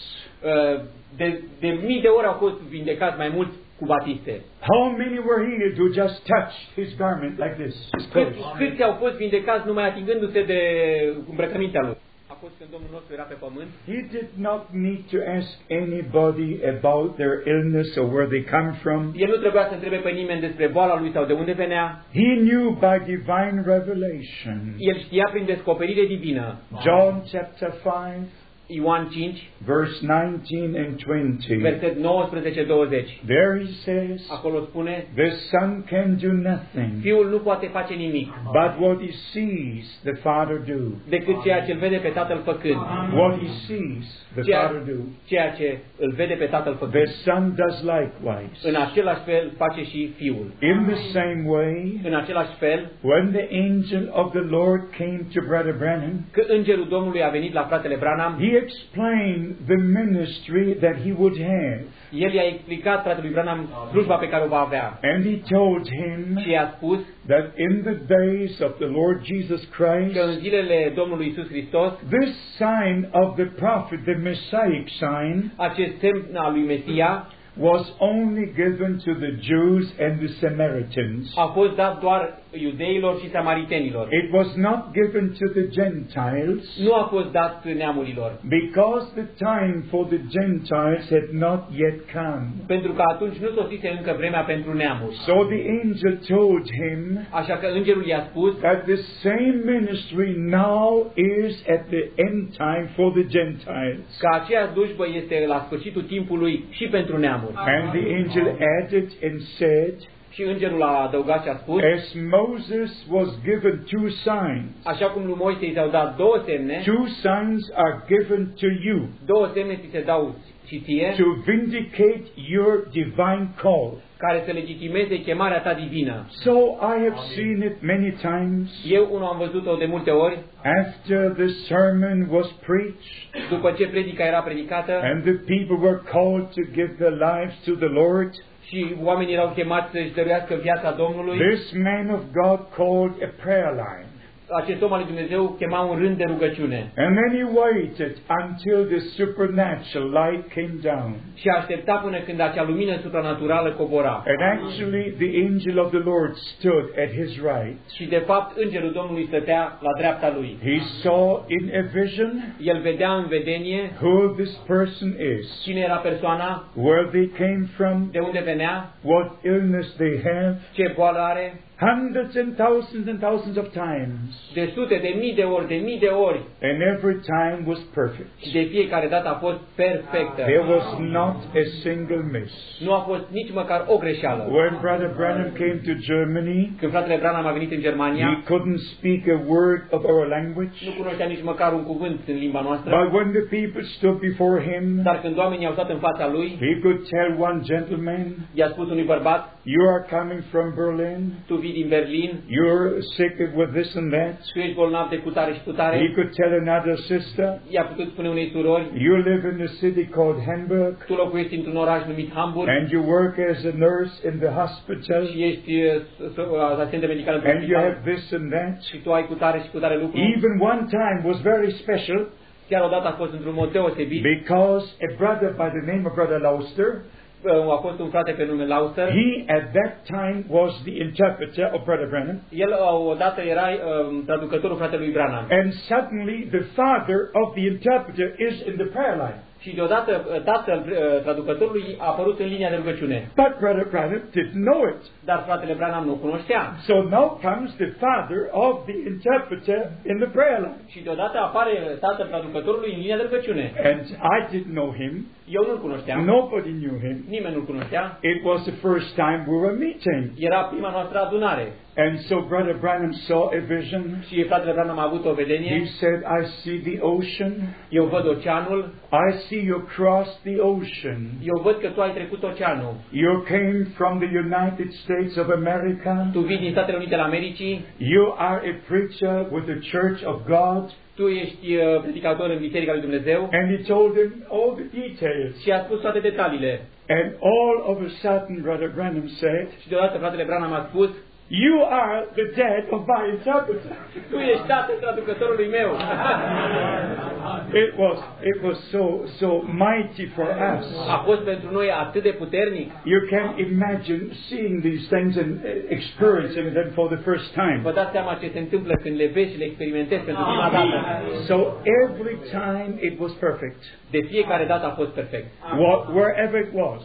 De mii de ori au fost vindecați mai mulți cu batiste. How many were healed who just touched his garment like this? His clothes? Câți au fost vindecați numai atingându-se de îmbrăcămintea lui? A fost când Domnul nostru era pe pământ. He did not need to ask anybody about their illness or where they come from. El nu trebuia să întrebe pe nimeni despre boala lui sau de unde venea. He knew by divine revelation. El știa prin descoperire divină. John chapter 5, Ioan 5, verse 19 and 20. verset 19-20. There he says, Acolo spune, the Son can do nothing, Fiul nu poate face nimic but what he sees the Father do. decât ceea ce îl vede pe Tatăl făcând. What he sees the Father do. Ceea ce îl vede pe Tatăl The făcând. Son does likewise. În același fel face și Fiul. In the same way, În același fel, when the angel of the Lord came to Brother Branham, că Îngerul Domnului a venit la fratele Branham, he explained the ministry that he would have. el i-a explicat fratelui Branham slujba pe care o va avea. And he told him Și i-a spus that in the days of the Lord Jesus Christ, că în zilele Domnului Iisus Hristos, this sign of the prophet, the Messianic sign, acest semn al lui Mesia was only given to the Jews and the Samaritans. a fost dat doar iudeilor și samaritenilor. It was not given to the Gentiles Nu a fost dat neamurilor, because the time for the Gentiles had not yet come. pentru că atunci nu sosise încă vremea pentru neamuri. So the angel told him Așa că îngerul i-a spus that the same ministry now is at the end time for the Gentiles. că aceea slujbă este la sfârșitul timpului și pentru neamuri. And the angel added and said, Și îngerul a adăugat și a spus, as Moses was given two signs, așa cum lui Moise i s-au dat două semne, two signs are given to you două semne ți se dau și ție, to vindicate your divine call. care să legitimeze chemarea ta divină. So I have seen it many times. Eu unul am văzut-o de multe ori, After the sermon was preached după ce predica era predicată and the people were called to give their lives to the Lord, și oamenii erau chemați să-și dăruiască viața Domnului, this man of God called a prayer line. acest om al lui Dumnezeu chema un rând de rugăciune. And then he waited until the supernatural light came down. Și aștepta până când acea lumină supranaturală cobora. And actually the angel of the Lord stood at his right. Și de fapt îngerul Domnului stătea la dreapta lui. He saw in a vision El vedea în vedenie who this person is, cine era persoana, where they came from, de unde venea, what illness they have, ce boală are, hundreds and thousands of times. de sute, de mii de ori, And every time was perfect. și de fiecare dată a fost perfectă. There was not a single miss. Nu a fost nici măcar o greșeală. When Brother Branham came to Germany, Când fratele Branham a venit în Germania, he couldn't speak a word of our language. nu cunoștea nici măcar un cuvânt în limba noastră, But when the people stood before him, dar când oamenii au stat în fața lui, he could tell one gentleman, i-a spus unui bărbat, you are coming from Berlin. tu vii din Berlin, you're sick with this and that. tu ești bolnav de cutare și He cutare, could tell another sister, i-a putut spune unei surori, you live in a city called Hamburg, tu locuiești într-un oraș numit Hamburg and you work as a nurse in the hospital, și ești asistentă medicală într-un and you have spital this and that. și tu ai cutare și cutare lucru. Even one time was very special Chiar odată a fost într-un mod deosebit, because a brother by the name of Brother Lauster, a fost un frate pe nume Lauster. he at that time was the interpreter of Brother Branham, El odată era traducătorul fratelui Branham. and suddenly the father of the interpreter is in the prayer line. Și deodată tatăl traducătorului a apărut în linia de rugăciune. But Brother Branham didn't know it. Dar fratele Branham nu cunoștea. So now comes the father of the interpreter in the prayer line. Și deodată apare tatăl traducătorului în linia de rugăciune. And I didn't know him. Eu nu-l cunoșteam. Nobody knew him. Nimeni nu-l cunoștea. It was the first time we were meeting. Era prima noastră adunare. And so Brother Branham saw a vision. Și fratele Branham a avut o vedenie. He said, I see the ocean. Eu văd oceanul. I see you cross the ocean. Eu văd că tu ai trecut oceanul. You came from the United States of America. Tu vii din Statele Unite ale Americii. You are a preacher with the Church of God. Tu ești predicator în Biserica lui Dumnezeu. And he told him all the details. Și a spus toate detaliile. And all of a sudden, Brother Branham said, Și deodată fratele Branham a spus, you are the dad of my interpreter. tu ești tatăl traducătorului meu. It was so mighty for us. A fost pentru noi atât de puternic. You can imagine seeing these things and experiencing them for the first time. Vă dați seama ce se întâmplă când le vezi și le experimentezi pentru prima dată. So every time it was perfect. De fiecare dată a fost perfect. Wherever it was.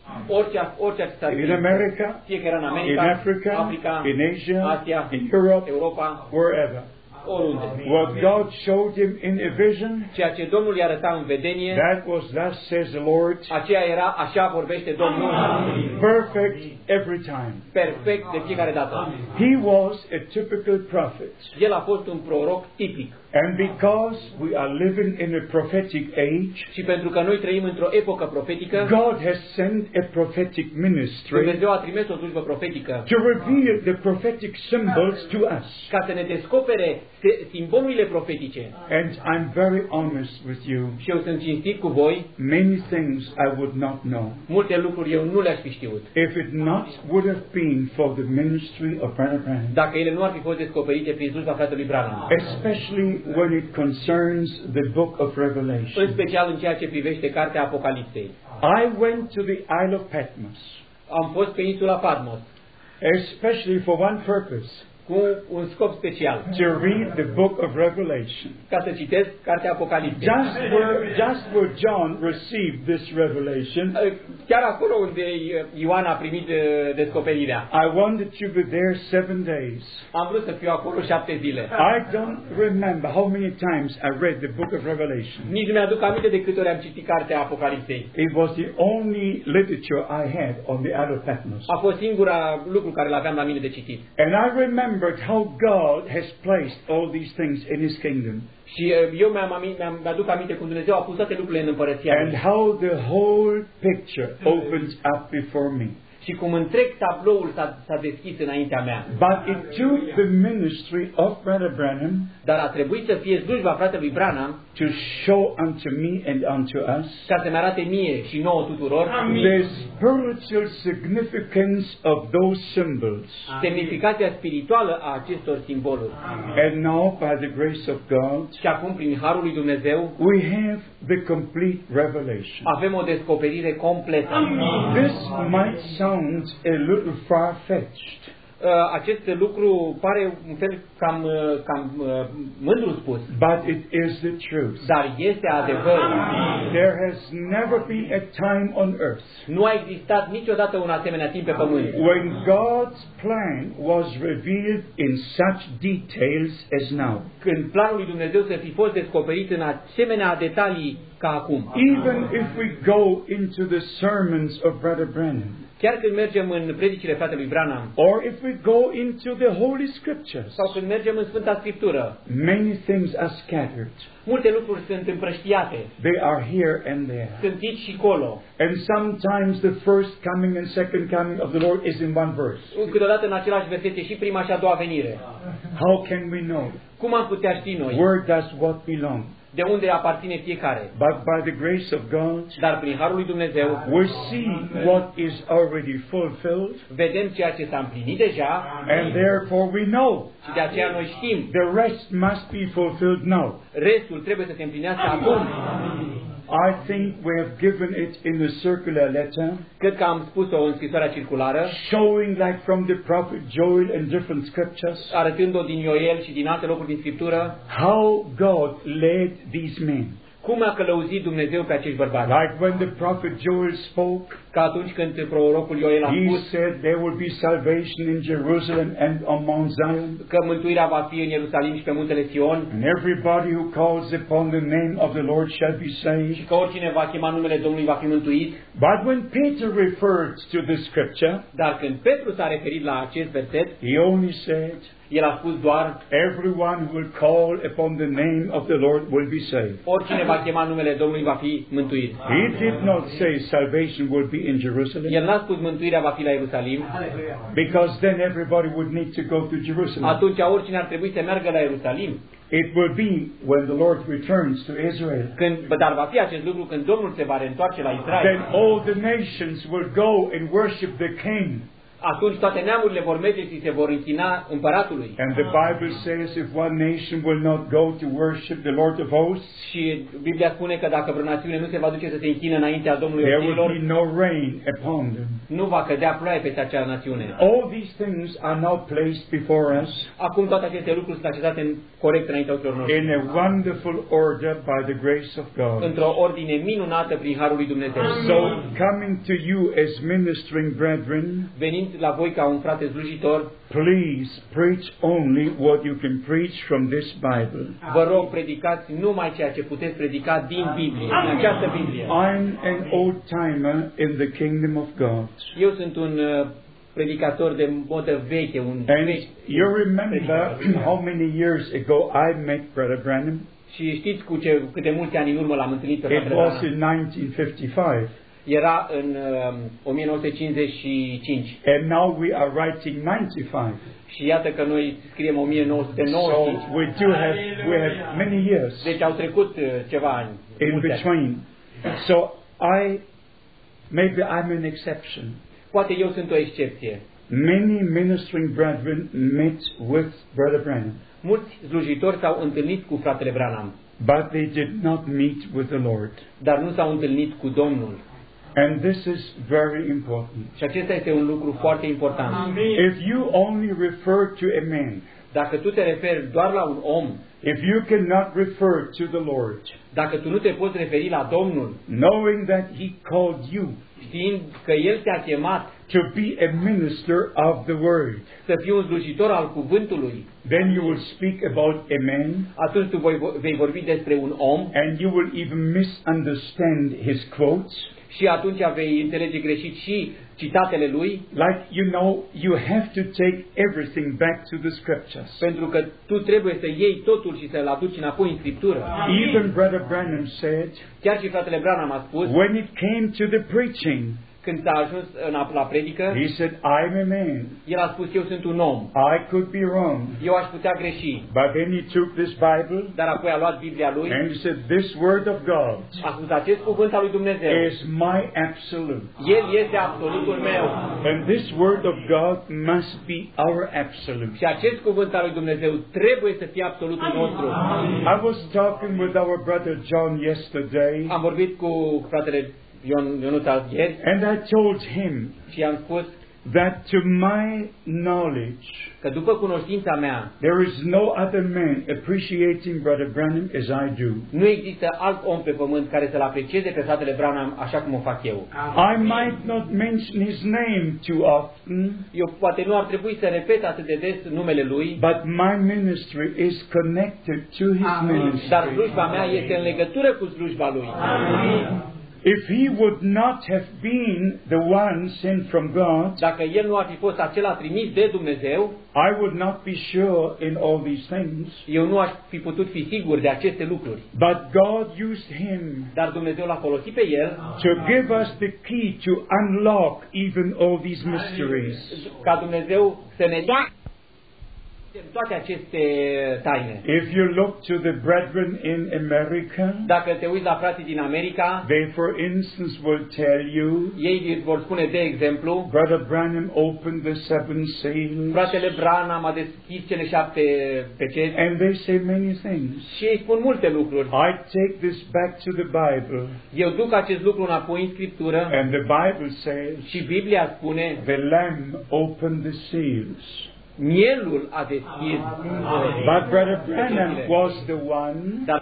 Orice s-ar in America, fie că era în America, in Africa, Africa, in Asia, Asia, in Europe, Europa, wherever. oriunde. What God showed him in a vision, Ceea ce Domnul i-a arătat în vedenie, that was thus says the Lord, aceea era, așa vorbește Domnul, perfect every time. perfect de fiecare dată. He was a typical prophet. El a fost un proroc tipic. And because we are living in a prophetic age, Și pentru că noi trăim într-o epocă profetică, God has sent a prophetic ministry Dumnezeu a trimis o slujbă profetică to reveal the prophetic symbols to us. ca să ne descopere simbolurile profetice. And I'm very honest with you. Și eu sunt cinstit cu voi, Many things I would not know. multe lucruri eu nu le-aș fi știut. If it not would have been for the ministry of Brother Branham. Dacă ele nu ar fi fost descoperite prin slujba fratelui Branham. Especially when it concerns the book of În Revelation. special în ceea ce privește cartea Apocalipsei. I went to the Isle of Patmos, Am fost pe insula Patmos especially for one purpose, cu un scop special, to read the book of Revelation. ca să citesc cartea Apocalipsei. Just where John received this revelation, Chiar acolo unde Ioan a primit descoperirea. I wanted to be there 7 days. Am vrut să fiu acolo 7 zile. I don't remember how many times I read the book of Revelation. Nici nu mi-aduc aminte de câte ori am citit cartea Apocalipsei. It was the only literature I had on the Isle of Patmos. A fost singura lucru care l-aveam la mine de citit. And I remembered how God has placed all these things in His kingdom. Și eu mi-aduc aminte cum Dumnezeu a pus toate lucrurile în împărăția And Lui. how the whole picture opens up before me. Și cum întreg tabloul s-a deschis înaintea mea. But it took the ministry of Brother Branham Dar a trebuit să fie slujba fratelui Branham to show unto me and unto us ca să-mi arate mie și nouă tuturor the spiritual significance of those symbols. semnificația spirituală a acestor simboluri. And now, by the grace of God, Și acum, prin Harul lui Dumnezeu, we have the complete revelation. avem o descoperire completă. This might sound a little far-fetched, Acest lucru pare un fel cam mândru spus, but it is the truth. dar este adevărul. There has never been a time on earth Nu a existat niciodată un asemenea timp pe pământ, when God's plan was revealed in such details as now. când planul lui Dumnezeu să fi fost descoperit în asemenea detalii ca acum. Even if we go into the sermons of Brother Branham, Chiar când mergem în predicile fratelui Branham, or if we go into the Holy Scriptures, sau când mergem în Sfânta Scriptură, many things are scattered. multe lucruri sunt împrăștiate, They are here and there. sunt aici și colo. And sometimes the first coming and second coming of the Lord is in one verse. Câteodată în același verset e și prima și a doua venire. How can we know? Cum am putea ști noi Where does what belong? de unde aparține fiecare? But by the grace of God, Dar prin Harul lui Dumnezeu we see what is already fulfilled, vedem ceea ce s-a împlinit deja and therefore we know și de aceea noi știm. the rest must be fulfilled now. Restul trebuie să se împlinească acum. I think we have given it in the circular letter, Cred că am spus-o în scrisoarea circulară, showing like from the prophet Joel and different scriptures, arătând-o din Ioel și din alte locuri din Scriptură, how God led these men. cum a călăuzit Dumnezeu pe acești bărbați. Like when the prophet Joel spoke, Ca atunci când prorocul Ioel a he spus said there will be salvation in Jerusalem and on Mount Zion, că mântuirea va fi în Ierusalim și pe muntele Sion and everybody who calls upon the name of the Lord shall be și saved. că oricine va chema numele Domnului va fi mântuit. But when Peter referred to the scripture, Dar când Petru s-a referit la acest verset, he only said, el a spus doar everyone who will call upon the name of the Lord will be saved. oricine va chema numele Domnului va fi mântuit. He did not say salvation will be in Jerusalem, El n-a spus mântuirea va fi la Ierusalim, because then everybody would need to go to Jerusalem. atunci oricine ar trebui să meargă la Ierusalim. It will be when the Lord returns to Israel. Dar va fi acest lucru când Domnul se va reîntoarce la Then Israel. all the nations will go and worship the King. Atunci toate neamurile vor merge și se vor închina împăratului. And the Bible says if one nation will not go to worship the Lord of hosts, Și Biblia spune că dacă vreo națiune nu se va duce să se închine înaintea Domnului there will Oștirilor, be no rain upon them. nu va cădea ploaie peste acea națiune. All these things are now placed before us Acum toate aceste lucruri sunt așezate corect înaintea ochilor noștri. in a wonderful order by the grace of God. Într-o ordine minunată prin Harul lui Dumnezeu. So coming to you as ministering brethren, Venind la voi ca un frate slujitor, please preach only what you can preach from this Bible. vă rog, predicați numai ceea ce puteți predica din Biblie, din această Biblie. I'm an old timer in the kingdom of God. Eu sunt un predicator de modă veche, un And vechi you remember how many years ago I met Brother Branham? și știți câte mulți ani în urmă l-am întâlnit pe It fratele was Branham. in 1955. Era în 1955 And now we are writing 95. și iată că noi scriem So 1995. we have many years Deci au trecut ceva ani. in mulți ani. between. So maybe I'm an exception. Poate eu sunt o excepție. Many ministering brethren met with Brother Branham, Mulți slujitori s-au întâlnit cu fratele Branham, but they did not meet with the Lord. dar nu s-au întâlnit cu Domnul. And this is very important. Și acesta este un lucru foarte important. If you only refer to a man, Dacă tu te referi doar la un om, if you cannot refer to the Lord, dacă tu nu te poți referi la Domnul, knowing that He called you știind că El te-a chemat to be a minister of the Word, să fii un slujitor al cuvântului, then you will speak about a man, atunci tu vei vorbi despre un om and you will even misunderstand his quotes. și atunci vei înțelege greșit și citatele lui, Like, you have to take everything back to the scriptures. pentru că tu trebuie să iei totul și să-l aduci înapoi în Scriptură. Even Brother Branham said, Chiar și fratele Branham a spus, when it came to the preaching, când s-a ajuns la predică, he said, I'm a man. el a spus, eu sunt un om, I could be wrong. eu aș putea greși. But then he took this Bible Dar apoi a luat Biblia lui, and he said, this word of God a spus, acest cuvânt al lui Dumnezeu, is my absolute. El este absolutul meu. And this word of God must be our absolute. Și acest cuvânt al lui Dumnezeu trebuie să fie absolutul nostru. I was talking with our brother John yesterday, Am vorbit cu fratele Ionuț ieri and I told him și i-am spus that to my knowledge, că după cunoștința mea there is no other man appreciating Brother Branham as I do. nu există alt om pe pământ care să-l aprecieze pe fratele Branham așa cum o fac eu. I might not mention his name too often, Eu poate nu ar trebui să repet atât de des numele lui, but my ministry is connected to his dar ministry. slujba mea este în legătură cu slujba lui. If he would not have been the one sent from God, Dacă el nu ar fi fost acela trimis de Dumnezeu, I would not be sure in all these things. eu nu aș fi putut fi sigur de aceste lucruri. But God used him Dar Dumnezeu l-a folosit pe el to give us the key to unlock even all these mysteries. ca Dumnezeu să ne dea toate aceste taine. If you look to the brethren in America, Dacă te uiți la frații din America, they, for instance, will tell you, ei îți vor spune, de exemplu, Brother Branham opened the seven seals, fratele Branham a deschis cele 7 peceti and they say many things. și ei spun multe lucruri. I take this back to the Bible, Eu duc acest lucru înapoi în Scriptură and the Bible says, și Biblia spune, the Lamb opened the seals. mielul a deschis. But Brother Branham was the one Dar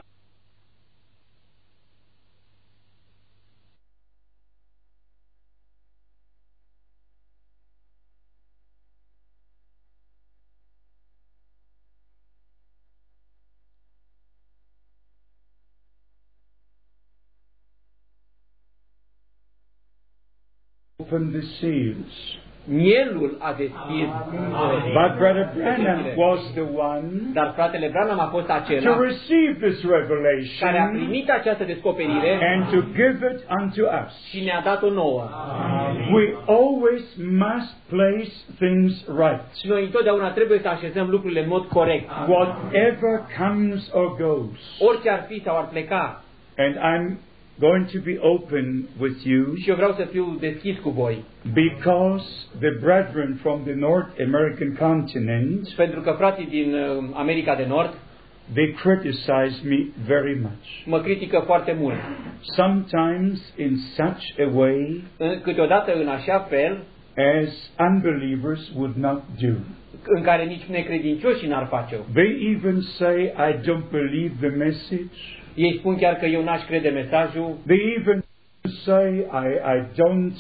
opened the seals. mielul a deschis. But Brother Branham was the one Dar fratele Branham a fost to acela receive this care a revelation primit această descoperire and to give it unto us. și ne-a dat-o nouă. We always must place things right. Și noi întotdeauna trebuie să așezăm lucrurile în mod corect. Whatever comes or goes. Orice ar fi sau ar pleca. And I'm going to be open with you Și eu vreau să fiu deschis cu voi. because the brethren from the North American continent, Pentru că frații din America de Nord they criticize me very much. mă critică foarte mult. Sometimes in such a way Câteodată în așa fel as unbelievers would not do. în care nici necredincioșii n-ar face-o. They even say, I don't believe the message. Ei spun chiar că eu n-aș crede mesajul. They even say, I don't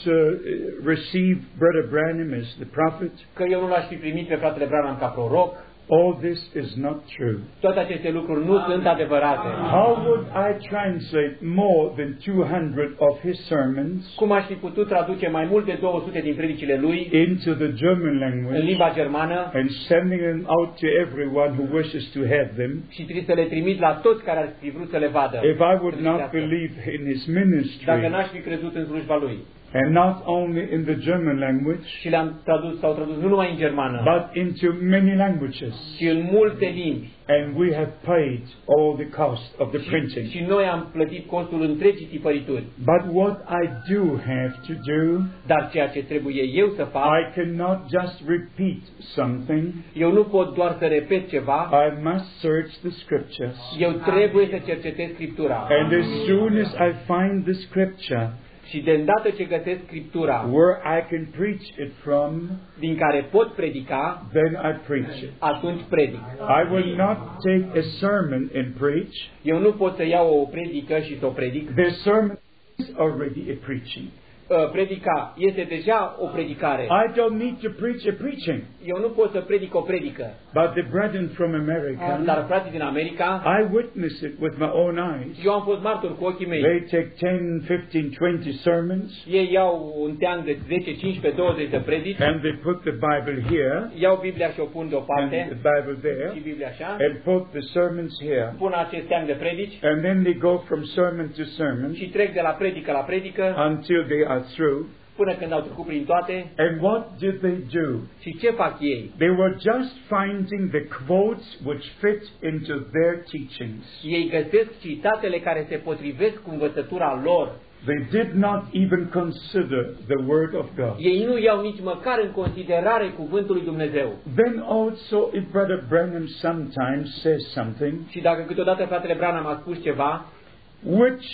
receive Brother Branham as the prophet. Că eu nu l-aș fi primit pe fratele Branham ca proroc. All this is not true. Toate aceste lucruri nu sunt adevărate. How would I translate more than 200 of his sermons Cum aș fi putut traduce mai mult de 200 din predicile lui into the German în language limba germană and sending them out to everyone who wishes to have them și trebuie să le trimit la toți care ar fi vrut să le vadă? if I would not believe in his Dacă ministry, n-aș fi crezut în slujba lui. and not only in the German language, Și le-am tradus, s-au tradus nu numai în germană, but into many languages. ci în multe limbi. And we have paid all the cost of the printing. Și noi am plătit costul întregii tipărituri. But what I do have to do, Dar ceea ce trebuie eu să fac, I cannot just repeat something. eu nu pot doar să repet ceva, I must search the scriptures. eu trebuie să cercetez Scriptura. And as soon as I find the scripture Și de îndată ce găsesc Scriptura where I can preach it from, din care pot predica, then I preach it. atunci predic. I will not take a sermon and preach. Eu nu pot să iau o predică și să o predic. The sermon is already a preaching. Predica este deja o predicare. I don't need to preach a preaching. Eu nu pot să predic o predică. But the brethren from America, Dar frații din America, I witness it with my own eyes. eu am fost martor cu ochii mei. They take 10, 15, 20 sermons Ei iau un teanc de 10, 15, 20 de predici, and they put the Bible here iau Biblia și o pun and deoparte, the Bible there și Biblia așa, and put the sermons here. pun acest teanc de predici And then they go from sermon to sermon și trec de la predică la predică until they are through. până când au trecut prin toate. And what did they do? Și ce fac ei? They were just finding the quotes which fit into their teachings. Ei găsesc citatele care se potrivesc cu învățătura lor. They did not even consider the Word of God. Ei nu iau nici măcar în considerare cuvântul lui Dumnezeu. Then also, if Brother Branham sometimes says something Și dacă câteodată fratele Branham a spus ceva, which,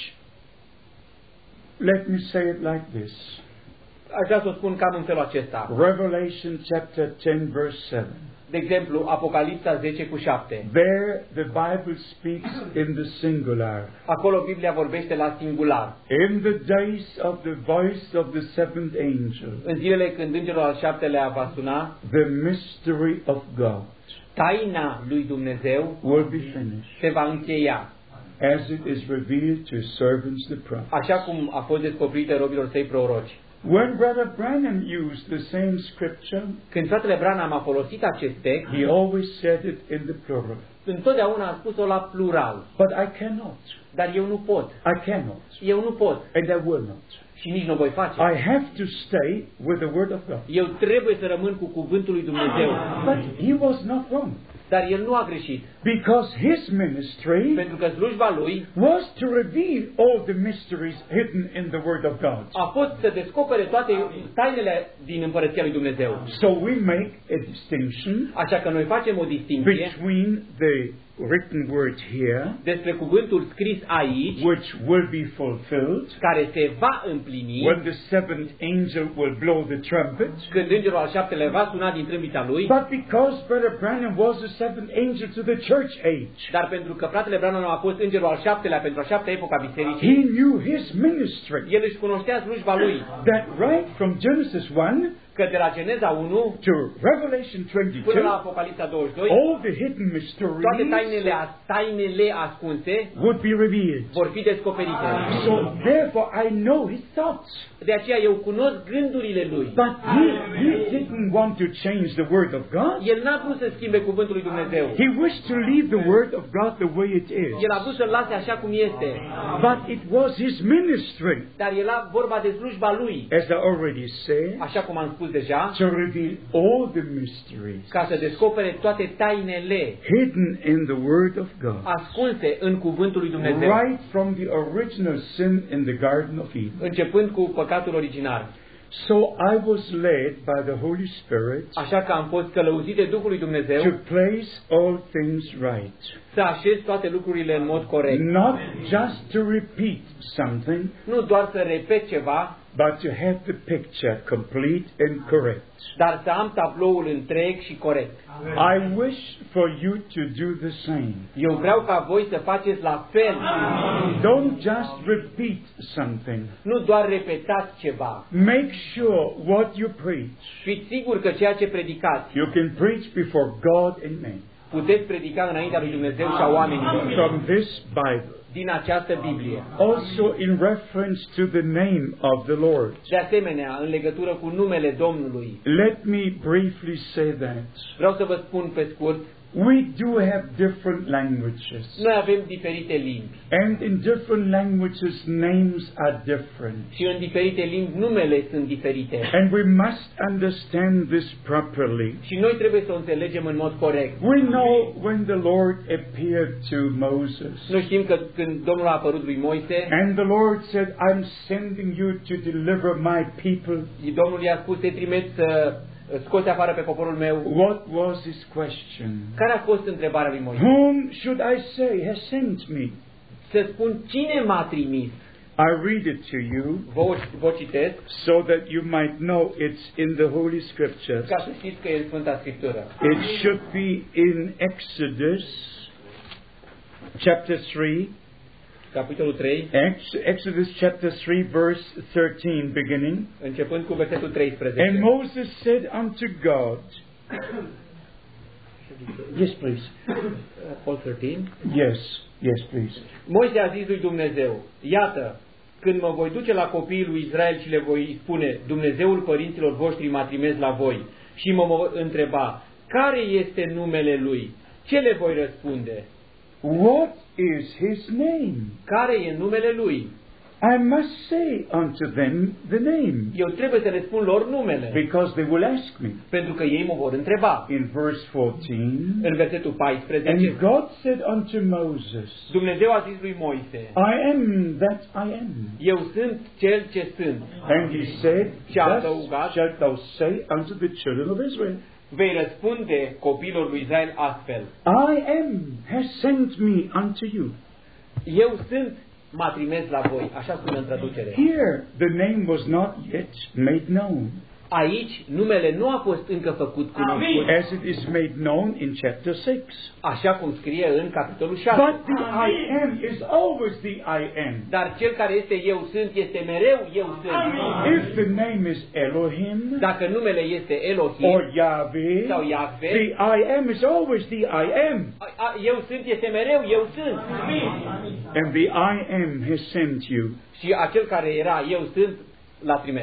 let me say it like this, aș vrea să o spun cam în felul acesta. Revelation chapter 10 verse 7. De exemplu, Apocalipsa 10 cu 7. There the Bible speaks in the singular. Acolo Biblia vorbește la singular. In the days of the voice of the seventh angel, În zilele când îngerul al 7-lea va suna, the mystery of God taina lui Dumnezeu will be finished. se va încheia. as it is revealed to his servants the prophets. așa cum a fost descoperită robilor săi proroci. When Brother Branham used the same scripture, Când fratele Branham a folosit acest text, he always said it in the plural. întotdeauna a spus-o la plural. But I cannot. Dar eu nu pot. I cannot. Eu nu pot. And I will not. Și nici nu o voi face. I have to stay with the Word of God. Eu trebuie să rămân cu cuvântul lui Dumnezeu. But he was not wrong. Dar el nu a greșit. Because his ministry Pentru că slujba lui was to reveal all the mysteries hidden in the Word of God. a fost să descopere toate tainele din Împărăția lui Dumnezeu. So we make a distinction Așa că noi facem o distinție between the written word here, despre cuvântul scris aici, which will be fulfilled care se va împlini when the seventh angel will blow the trumpet. când îngerul al șaptelea va suna din trâmbița lui, But because Brother Branham was the seventh angel to the church age, dar pentru că fratele Branham a fost îngerul al șaptelea pentru a șaptea epoca bisericii, he knew his ministry. el își cunoștea slujba lui, That right from Genesis 1 că de la Geneza 1 to Revelation până la 22, Apocalipsa 22, all the hidden toate mysteries tainele ascunse would be revealed. vor fi descoperite. So therefore I know his thoughts. De aceea eu cunosc gândurile lui. But he didn't want to change the Word of God. El n-a vrut să schimbe cuvântul lui Dumnezeu. He wished to leave the Word of God the way it is. El a vrut să-l lase așa cum este. But it was his ministry, Dar era vorba de slujba lui, as I already said, așa cum am spus deja, to reveal all the mysteries ca să descopere toate tainele hidden in the Word of God, ascunse în cuvântul lui Dumnezeu, right from the original sin in the Garden of Eden. începând cu păcatul originar. So I was led by the Holy Spirit Așa că am fost călăuzit de Duhul lui Dumnezeu to place all things right. să așez toate lucrurile în mod corect. Not just to repeat something, Nu doar să repet ceva, but to have the picture complete and correct. dar să am tabloul întreg și corect. I wish for you to do the same. Eu vreau ca voi să faceți la fel. Don't just repeat something. Nu doar repetați ceva. Make sure what you preach, Fiți siguri că ceea ce predicați you can preach before God and men puteți predica înaintea lui Dumnezeu și a oamenilor from this Bible. din această Biblie. Also in reference to the name of the Lord. De asemenea, în legătură cu numele Domnului, Let me briefly say that. vreau să vă spun pe scurt, We do have different languages. noi avem diferite limbi And in different languages, names are different. și în diferite limbi numele sunt diferite. And we must understand this properly. Și noi trebuie să o înțelegem în mod corect. We know when the Lord appeared to Moses, Noi știm că când Domnul a apărut lui Moise, and the Lord said, I'm sending you to deliver my people. Domnul i-a spus, te trimit să scoți afară pe poporul meu. What was his question? Care a fost întrebarea lui Moise? Whom should I say has sent me? Să spun cine m-a trimis. I read it to you Vă citesc so that you might know it's in the Holy Scriptures. ca să știți că e în Sfânta Scriptură. It should be in Exodus chapter 3. Capitolul 3, Exodus chapter 3 verse 13 beginning. începând cu versetul 13. And Moses said unto God, yes please, Paul 13. yes please. Moise a zis lui Dumnezeu, iată, când mă voi duce la copiii lui Israel și le voi spune, Dumnezeul părinților voștri m-a trimis la voi, și mă voi întreba, care este numele lui? Ce le voi răspunde? What is his name? Care e numele lui? I must say unto them the name, Eu trebuie să le spun lor numele, because they will ask me. pentru că ei mă vor întreba. In verse 14, În versetul 14, and God said unto Moses, Dumnezeu a zis lui Moise, I am that I am. eu sunt cel ce sunt. And he said, Și a thus adăugat, shalt thou say unto the children of Israel, vei răspunde copiilor lui Israel astfel, I am has sent me unto you. eu sunt, m-a trimis la voi, așa spune în traducere. Here the name was not yet made known. Aici numele nu a fost încă făcut cunoscut, as it is made known in chapter 6. așa cum scrie în capitolul 6. But the I am is always the I am. Dar cel care este eu sunt, este mereu eu sunt. If the name is Elohim Dacă numele este Elohim or Yahweh, sau Yahweh, the I am is always the I am. eu sunt este mereu eu sunt. And the I am has sent you. Și acel care era eu sunt, l-a trimis.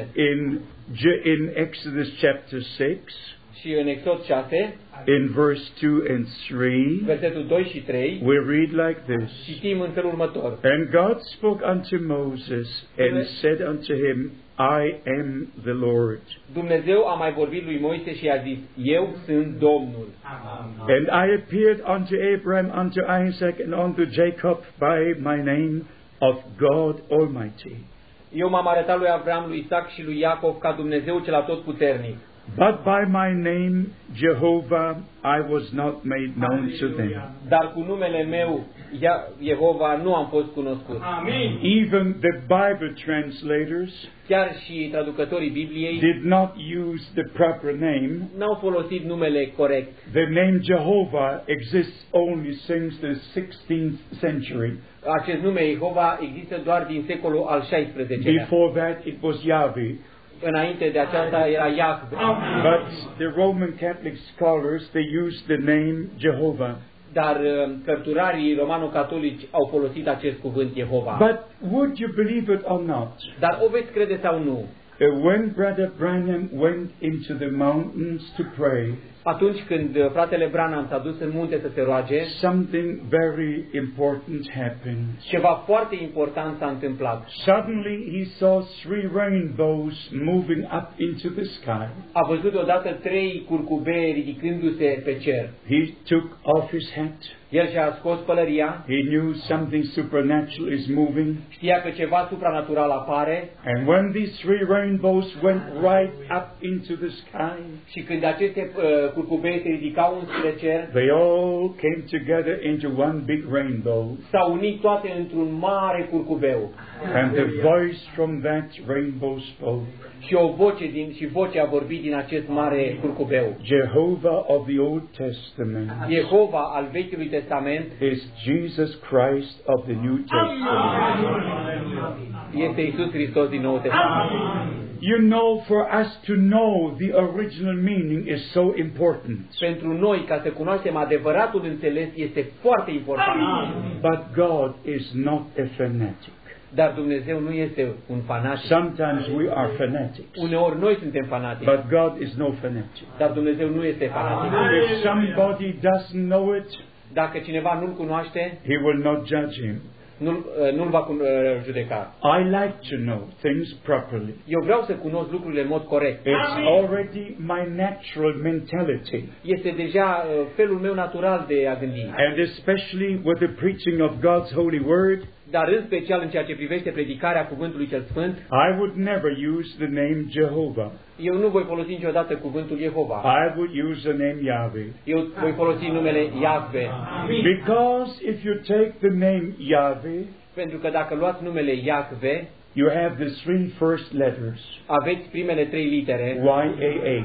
In Exodus chapter 6, Și în Exod 6, in verse 2 and 3, versetul 2 și 3, we read like this. citim în felul următor. And God spoke unto Moses and said unto him, I am the Lord. Dumnezeu a mai vorbit lui Moise și a zis, eu sunt Domnul. And I appeared unto Abraham, unto Isaac, and unto Jacob by my name of God Almighty. Eu m-am arătat lui Avram, lui Isaac și lui Iacov ca Dumnezeu cel atotputernic. But by my name, Jehovah, I was not made known to them. Dar cu numele meu, Jehova, nu am fost cunoscut. Even the Bible translators Chiar și traducătorii Bibliei did not use the proper name. n-au folosit numele corect. The name Jehovah exists only since the 16th century. Acest nume Jehova există doar din secolul al XVI-lea. Before that, it was Yahweh. Înainte de aceasta era Iahve. But the Roman Catholic scholars, they used the name Jehovah. Dar cărturarii romano-catolici au folosit acest cuvânt Jehova. But would you believe it or not? Dar o veți crede sau nu? When Brother Branham went into the mountains to pray, Atunci când fratele Branham s-a dus în munte să se roage, something very important happened. ceva foarte important s-a întâmplat. Suddenly he saw 3 rainbows moving up into the sky. A văzut odată 3 curcubei ridicându-se pe cer. He took off his hat. El și-a scos pălăria, He knew something supernatural is moving. știa că ceva supranatural apare And when these 3 rainbows went right up into the sky, și când aceste curcubei se ridicau înspre cer, they all came together into one big rainbow. s-au unit toate într-un mare curcubeu. And the voice from that rainbow spoke. Și vocea a vorbit din acest mare curcubeu. Jehovah of the Old Testament Jehova al Vechiului Testament is Jesus Christ of the New Testament. este Iisus Hristos din Noul Testament. You know, for us to know the original meaning is so important. Pentru noi, ca să cunoaștem adevăratul înțeles, este foarte important. But God is not a fanatic. Dar Dumnezeu nu este un fanatic. Sometimes we are fanatics. Uneori noi suntem fanatici. But God is no fanatic. Dar Dumnezeu nu este fanatic. If somebody doesn't know it, Dacă cineva nu-L cunoaște, He will not judge him. nu-L va judeca. I like to know things properly. Eu vreau să cunosc lucrurile în mod corect. It's already my natural mentality. Este deja felul meu natural de a gândi. And especially with the preaching of God's holy word, Dar în special în ceea ce privește predicarea Cuvântului cel Sfânt, I would never use the name Jehovah. eu nu voi folosi niciodată cuvântul Jehova. I would use the name Yahweh. Eu voi folosi numele Iahve. Because if you take the name Yahweh, Pentru că dacă luați numele Iahve, you have the 3 first letters, aveți primele 3 litere, Y-A-H.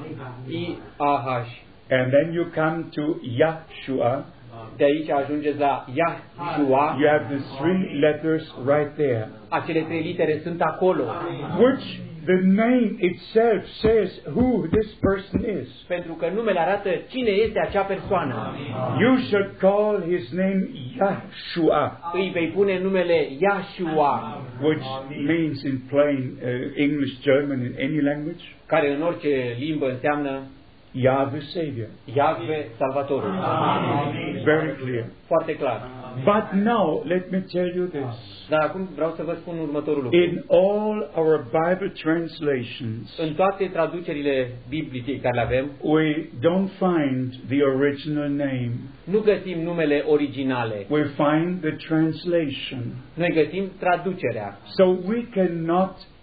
I-A-H. And then you come to Yahshua. De aici ajungeți la Yahshua. You have the 3 letters right there. Acele 3 litere sunt acolo. Which the name itself says who this person is. Pentru că numele arată cine este acea persoană. You should call his name Yahshua, Îi vei pune numele Yahshua, which means in plain English, German, in any language, care în orice limbă înseamnă Yahweh Savior. Iahve Salvatorul. Very clear. Foarte clar. But now, let me tell you this. Dar acum vreau să vă spun următorul lucru. In all our Bible translations, În toate traducerile biblice care le avem, we don't find the original name. nu găsim numele originale. We find the translation. Noi găsim traducerea. So we cannot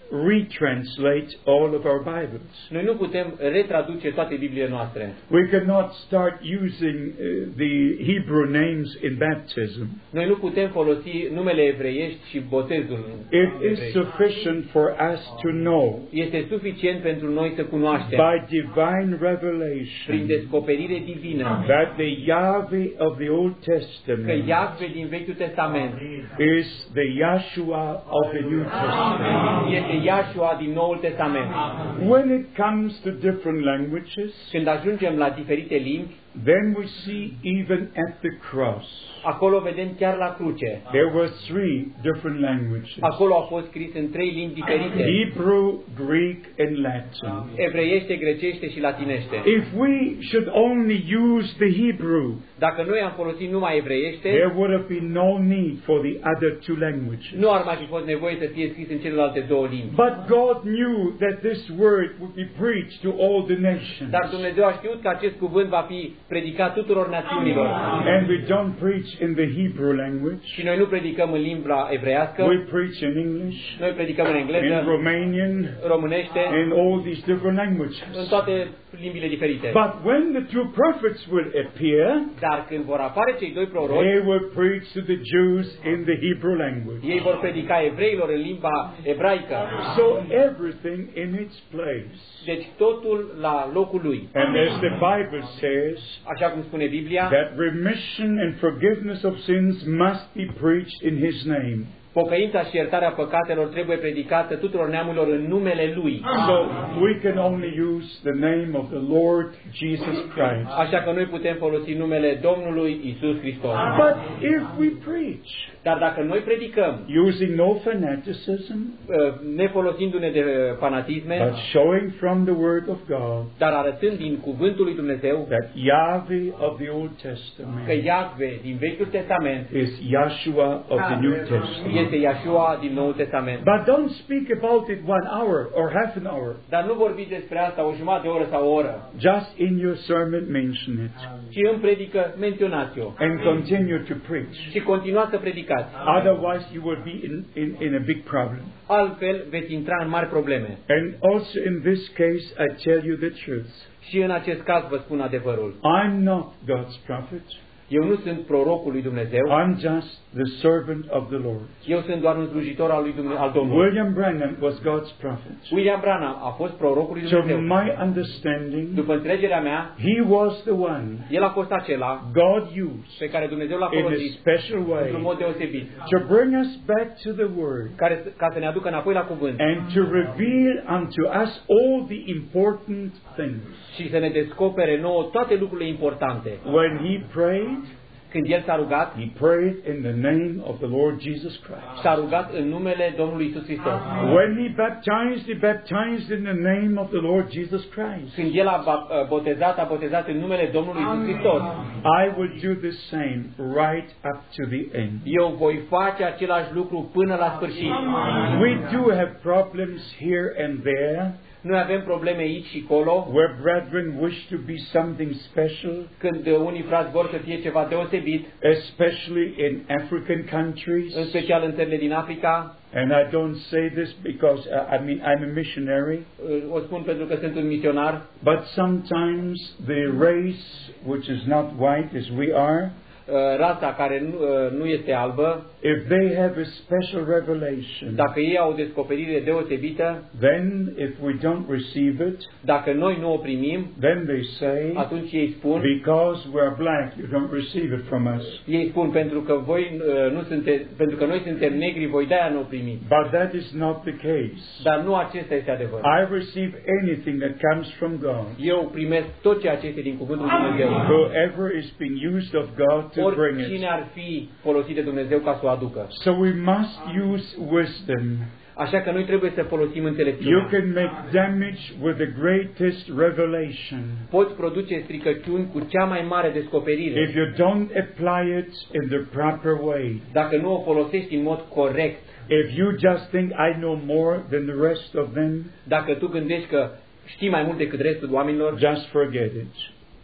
retranslate all of our Bibles. Noi nu putem retraduce toate Bibliile noastre. We cannot start using the Hebrew names in baptism. Noi nu putem folosi numele evreiești și botezul. It is sufficient for us to know Este suficient pentru noi să cunoaștem by divine prin revelation descoperire divină that the Yahweh of the Old că Testament Iahve din Vechiul Testament is the Yahshua of the New Testament. este Iahshua din Noul Testament. When it comes to different languages, Când ajungem la diferite limbi, then we see even at the cross, acolo vedem chiar la cruce. there were 3 different languages: Acolo a fost scris în 3 limbi diferite: Hebrew, Greek, and Latin. evreiește, grecește și latinește. If we should only use the Hebrew, Dacă noi am folosit numai evreiește, there would have been no need for the other 2 languages. nu ar mai fi fost nevoie să fie scris în celelalte 2 limbi. But God knew that this word would be preached to all the nations. Dar Dumnezeu a știut că acest cuvânt va fi predicat tuturor națiunilor. And we don't preach in the Hebrew language. Și noi nu predicăm în limba evreiască, We preach in English, noi predicăm în in engleză, Romanian, românește, in all these different în languages. toate limbile diferite. But when the 2 prophets will appear, Dar când vor apare cei 2 proroci, they will preach to the Jews in the Hebrew language. ei vor predica evreilor în limba ebraică. So everything in its place. Deci totul la locul lui. And as the Bible says, Așa cum spune Biblia, that remission and forgiveness of sins must be preached in His name. pocăința și iertarea păcatelor trebuie predicată tuturor neamurilor în numele lui. So we can only use the name of the Lord Jesus Christ. Așa că noi putem folosi numele Domnului Isus Hristos. But if we preach Dar dacă noi predicăm, using no fanaticism, ne folosindu-ne de fanatisme, but showing from the Word of God dar arătând din cuvântul lui Dumnezeu that Yahweh of the Old că Testament Iahve din Vechiul Testament is Yahshua of the New Testament. este Iahshua din Noul Testament. But don't speak about it 1 hour or half an hour. Dar nu vorbiți despre asta o jumătate de oră sau o oră, Just in your sermon mention it ci în predică menționați-o and continue to preach. și continuați să predicați. Otherwise you will be in a big problem. Altfel veți intra în mari probleme. And also in this case I tell you the truth. Și în acest caz vă spun adevărul. I'm not God's prophet. Eu nu sunt prorocul lui Dumnezeu, I'm just the servant of the Lord. eu sunt doar un slujitor al Domnului. William Branham was God's prophet. William Branham a fost prorocul lui To Dumnezeu. my understanding, După înțelegerea mea, he was the one el a fost acela God used pe care Dumnezeu l-a in a folosit special way într-un mod deosebit, to bring us back to the Word ca să ne aducă înapoi la cuvânt and to reveal unto us all the important things. și să ne descopere nouă toate lucrurile importante. When he prayed, Când el s-a rugat, he prayed in the name of the Lord Jesus Christ. s-a rugat în numele Domnului Isus Hristos. When he baptized in the name of the Lord Jesus Christ. Când el a botezat în numele Domnului Isus Hristos. I will do the same right up to the end. Eu voi face același lucru până la sfârșit. We do have problems here and there, Noi avem probleme aici și acolo, where brethren wish to be something special, când unii frați vor să fie ceva deosebit, especially in African countries. în special în țările din Africa. And I don't say this because I'm a missionary, O spun pentru că sunt un misionar, but sometimes the race which is not white as we are, rasa care nu este albă, if they have a special revelation, dacă ei au o descoperire deosebită, then if we don't receive it, dacă noi nu o primim, then they say, atunci ei spun, because we're black, you don't receive it from us. ei spun pentru că pentru că noi suntem negri, voi de-aia nu o primiți. But that is not the case. Dar nu acesta este adevărul. I receive anything that comes from God. Eu primesc tot ceea ce este din cuvântul lui Dumnezeu. Whoever is being used of God to bring Oricine it. ar fi folosit de Dumnezeu ca să o aducă. So we must use wisdom. Așa că noi trebuie să folosim You înțelepciunea. can make damage with the greatest revelation. Poți produce stricăciuni cu cea mai mare descoperire. If you don't apply it in the proper way. Dacă nu o folosești în mod corect, If you just think I know more than the rest of them, dacă tu gândești că știi mai mult decât restul oamenilor, just forget it.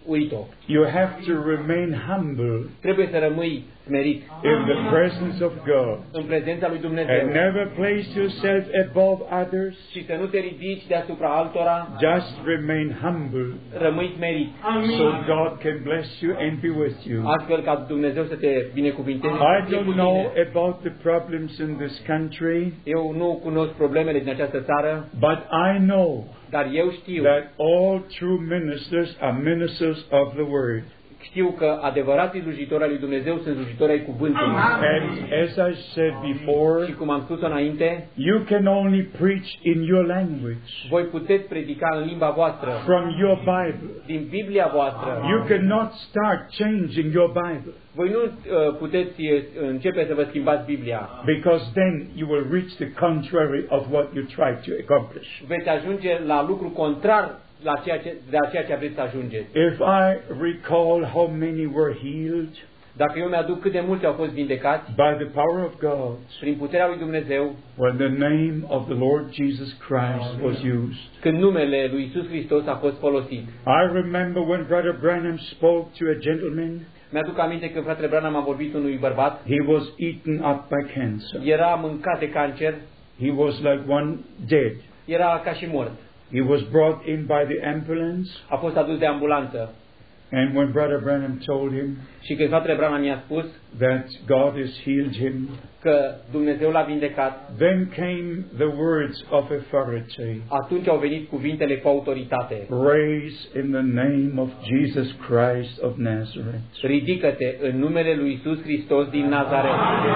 uit-o. You have to remain humble Trebuie să rămâi smerit in the presence of God în prezența lui Dumnezeu and never place yourself above others. și să nu te ridici deasupra altora, Just remain humble rămâi smerit, so God can bless you and be with you. astfel ca Dumnezeu să te binecuvinteze. I don't know about the problems in this country, Eu nu cunosc problemele din această țară, but I know dar eu știu that all true ministers are ministers of the Word. Știu că adevărații slujitori al lui Dumnezeu sunt slujitori ai cuvântului. And as I said before, Și cum am spus înainte, you can only preach in your language, voi puteți predica în limba voastră, from your Bible. din Biblia voastră. You cannot start changing your Bible, Voi nu puteți începe să vă schimbați Biblia. because then you will reach the contrary of what you try to accomplish. Veți ajunge la lucru contrar la ceea ce vreți să ajungeți. If I recall how many were healed Dacă eu mi-aduc cât de mulți au fost vindecați by the power of God prin puterea lui Dumnezeu, when the name of the Lord Jesus Christ was used. când numele lui Iisus Hristos a fost folosit. I remember when Brother Branham spoke to a gentleman, Mi-aduc aminte când fratele Branham a vorbit unui bărbat, he was eaten up by cancer. era mâncat de cancer, He was like one dead. era ca și mort. He was brought in by the ambulance, A fost adus de ambulanță. and when Brother Branham told him Și când fratele Branham mi-a spus that God has healed him, că Dumnezeu l-a vindecat, then came the words of authority. atunci au venit cuvintele cu autoritate. Raise in the name of Jesus Christ of Nazareth. Ridică-te în numele lui Iisus Hristos din Nazaret.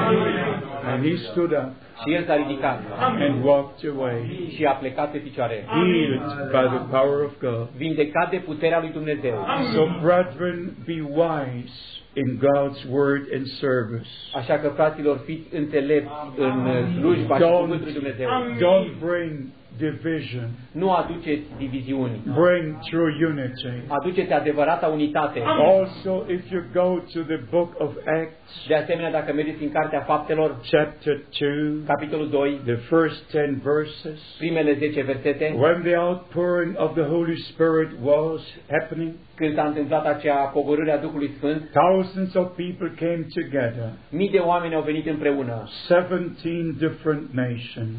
And he stood up Și el s-a ridicat and walked away, și a plecat pe picioare. healed by the power of God. Vindecat de puterea lui Dumnezeu. So, brethren, be wise in God's word and service. Așa că, fraților, fiți înțelepți în slujba și cuvântul lui Dumnezeu. Don't bring division. Nu aduceți diviziuni. Bring true unity. Aduceți adevărata unitate. Also, if you go to the book of Acts, De asemenea, dacă mergeți în Cartea Faptelor, chapter 2, capitolul 2, the first 10 verses, primele 10 versete, when the outpouring of the Holy Spirit was happening, când s-a întâmplat acea coborâre a Duhului Sfânt, thousands of people came together, mii de oameni au venit împreună, 17 different nations.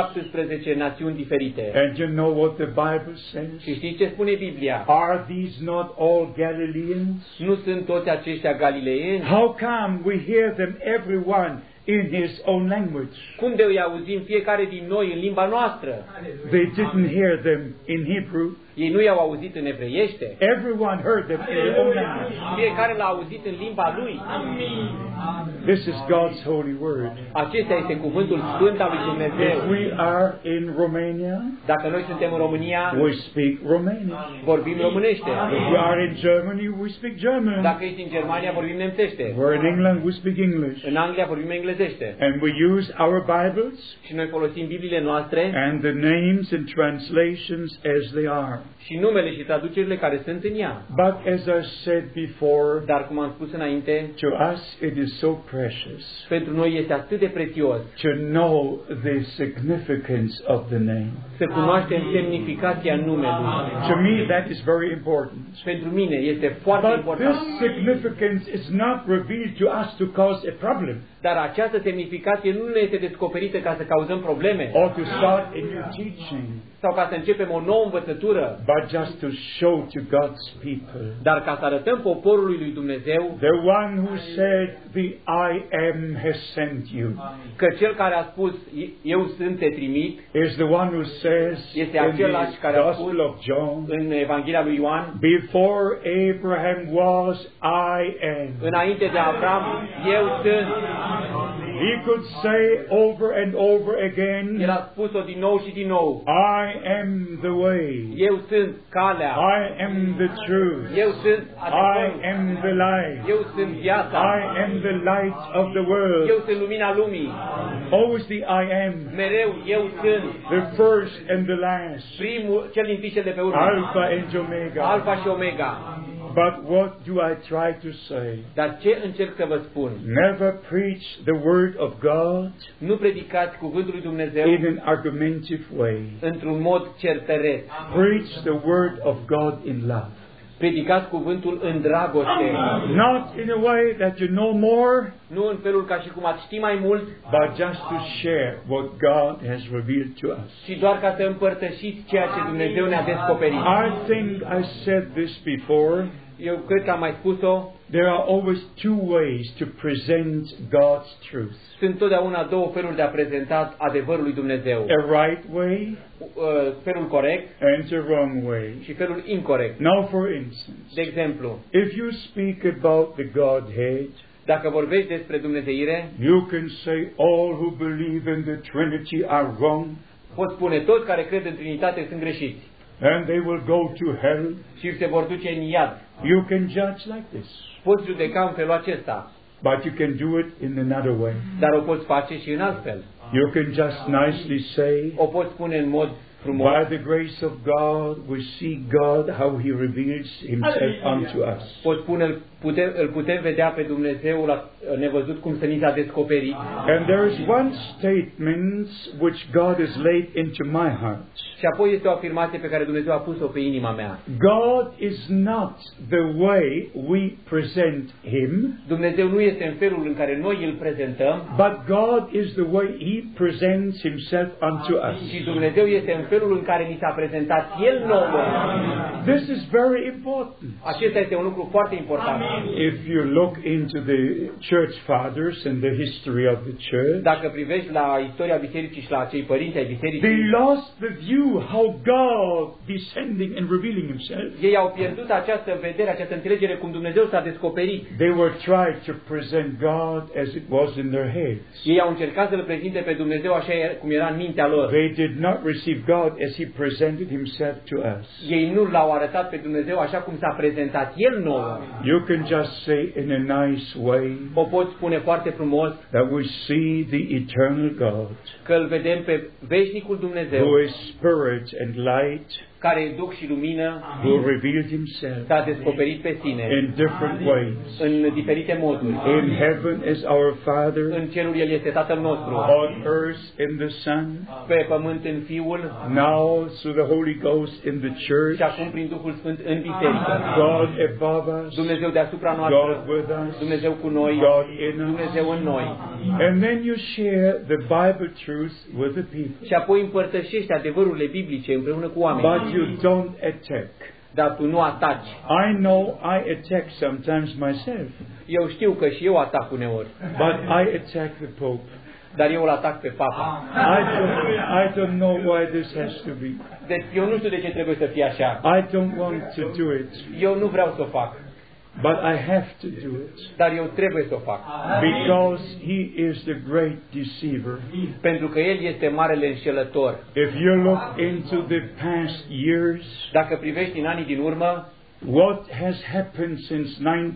17 națiuni diferite. And you know what the Bible Și says? știți ce spune Biblia? Are these not all Galileans? Nu sunt toți aceștia galileieni? How come we hear them, everyone, in his own language? Cum de îi auzim fiecare din noi în limba noastră? They didn't hear them in Hebrew. Ei nu i-au auzit în evreiește. Everyone heard them in their own language. Fiecare l-a auzit în limba lui. This is God's holy word. Acesta este cuvântul sfânt al lui Dumnezeu. If we are in Romania, Dacă noi suntem în România, we speak Romanian. vorbim românește. If we are in Germany, we speak German. Dacă ești în Germania, vorbim nemțește. We're in England, we speak English. În Anglia vorbim englezește. And we use our Bibles Și noi folosim Bibliile noastre and the names and translations as they are. și numele și traducerile care sunt în ea. But as I said before, Dar cum am spus înainte, to us it is so precious pentru noi este atât de prețios to know the significance of the name. să cunoaștem semnificația numelui. To me, that is very important. Pentru mine este foarte But important. this significance is not revealed to us to cause a problem Dar această semnificație nu ne este descoperită ca să cauzăm probleme or to start a new teaching, sau ca să începem o nouă învățătură, but just to show to God's people. dar ca să arătăm poporului lui Dumnezeu The one who said, the I am has sent you, că cel care a spus eu sunt te trimit is the one who says este in același the care a spus Gospel of John, în Evanghelia lui Ioan, before Abraham was, I am. înainte de Avram, eu sunt. He could say over and over again, El a spus-o din nou și din nou. I am the way, Eu sunt calea. I am the truth, Eu sunt I adevărul. am the light, Eu sunt viața. I am the light of the world. Eu sunt lumina lumii. Always the I am, Mereu eu sunt the first and the last, primul, cel din tâi și cel de pe urmă. Alpha and Omega. Alfa și Omega. But what do I try to say? Dar ce încerc să vă spun? Never preach the word of God Nu predicați cuvântul lui Dumnezeu in an argumentative way. într-un mod certăret. Preach the word of God in love. Predicați cuvântul în dragoste. Not in a way that you know more, Nu în felul ca și cum ați ști mai mult, but just to share what God has revealed to us. ci doar ca să împărtășiți ceea ce Dumnezeu ne-a descoperit. I think I said this before. Eu cred că am mai spus-o. There are always two ways to present God's truth. Sunt totdeauna două feluri de a prezenta adevărul lui Dumnezeu. A right way Felul corect and a wrong way. și felul incorect. Now, for instance, De exemplu, if you speak about the Godhead, dacă vorbești despre dumnezeire, you can say all who believe in the Trinity are wrong, poți spune toți care cred în Trinitate sunt greșiți and they will go to hell. și se vor duce în iad. You can judge like this, Poți judeca în felul acesta, but you can do it in another way. dar o poți face și în alt fel. You can just nicely say, O poți spune în mod frumos. by the grace of God, we see God, how He reveals Himself unto us. Poți spune, îl putem vedea pe Dumnezeu la nevăzut cum să ni s-a descoperit. And there is one statement which God has laid into my heart. Și apoi este o afirmație pe care Dumnezeu a pus-o pe inima mea. God is not the way we present Him, Dumnezeu nu este în felul în care noi îl prezentăm, but God is the way He presents Himself unto us. ci Dumnezeu este în felul în care ni s-a prezentat El nouă. This is very important. Acesta este un lucru foarte important. If you look into the church fathers and the history of the church, Dacă privești la istoria bisericii și la cei părinți ai they bisericii, lost the view how God descending and revealing Himself. ei au pierdut această vedere, această înțelegere cum Dumnezeu s-a descoperit. They were trying to present God as it was in their heads. Ei au încercat să-L prezinte pe Dumnezeu așa cum era în mintea lor. They did not receive God as He presented Himself to us. Ei nu L-au arătat pe Dumnezeu așa cum s-a prezentat El nouă. You can just say in a nice way O poți spune foarte frumos that we see the eternal God, că îl vedem pe veșnicul Dumnezeu, who is spirit and light, care e duc și lumină, who revealed Himself s-a descoperit pe sine in different ways. în diferite moduri. In heaven as our Father, În cerul El este Tatăl nostru, on earth in the Son, pe pământ în Fiul now through the Holy Ghost in the church, și acum prin Duhul Sfânt în biserică. God above us, Dumnezeu deasupra God noastră, with us, Dumnezeu cu noi, God in us. Dumnezeu în noi. And then you share the Bible truth with the people. Și apoi împărtășești adevărurile biblice împreună cu oamenii. But you don't attack. Dar tu nu ataci. I know I attack sometimes myself, Eu știu că și eu atac uneori, but I attack the Pope. dar eu îl atac pe Papa. I don't know why this has to be. Deci eu nu știu de ce trebuie să fie așa. I don't want to do it, Eu nu vreau să o fac, but I have to do it dar eu trebuie să o fac. because He is the great deceiver. Pentru că El este marele înșelător. If you look into the past years, Dacă privești în anii din urmă, what has happened since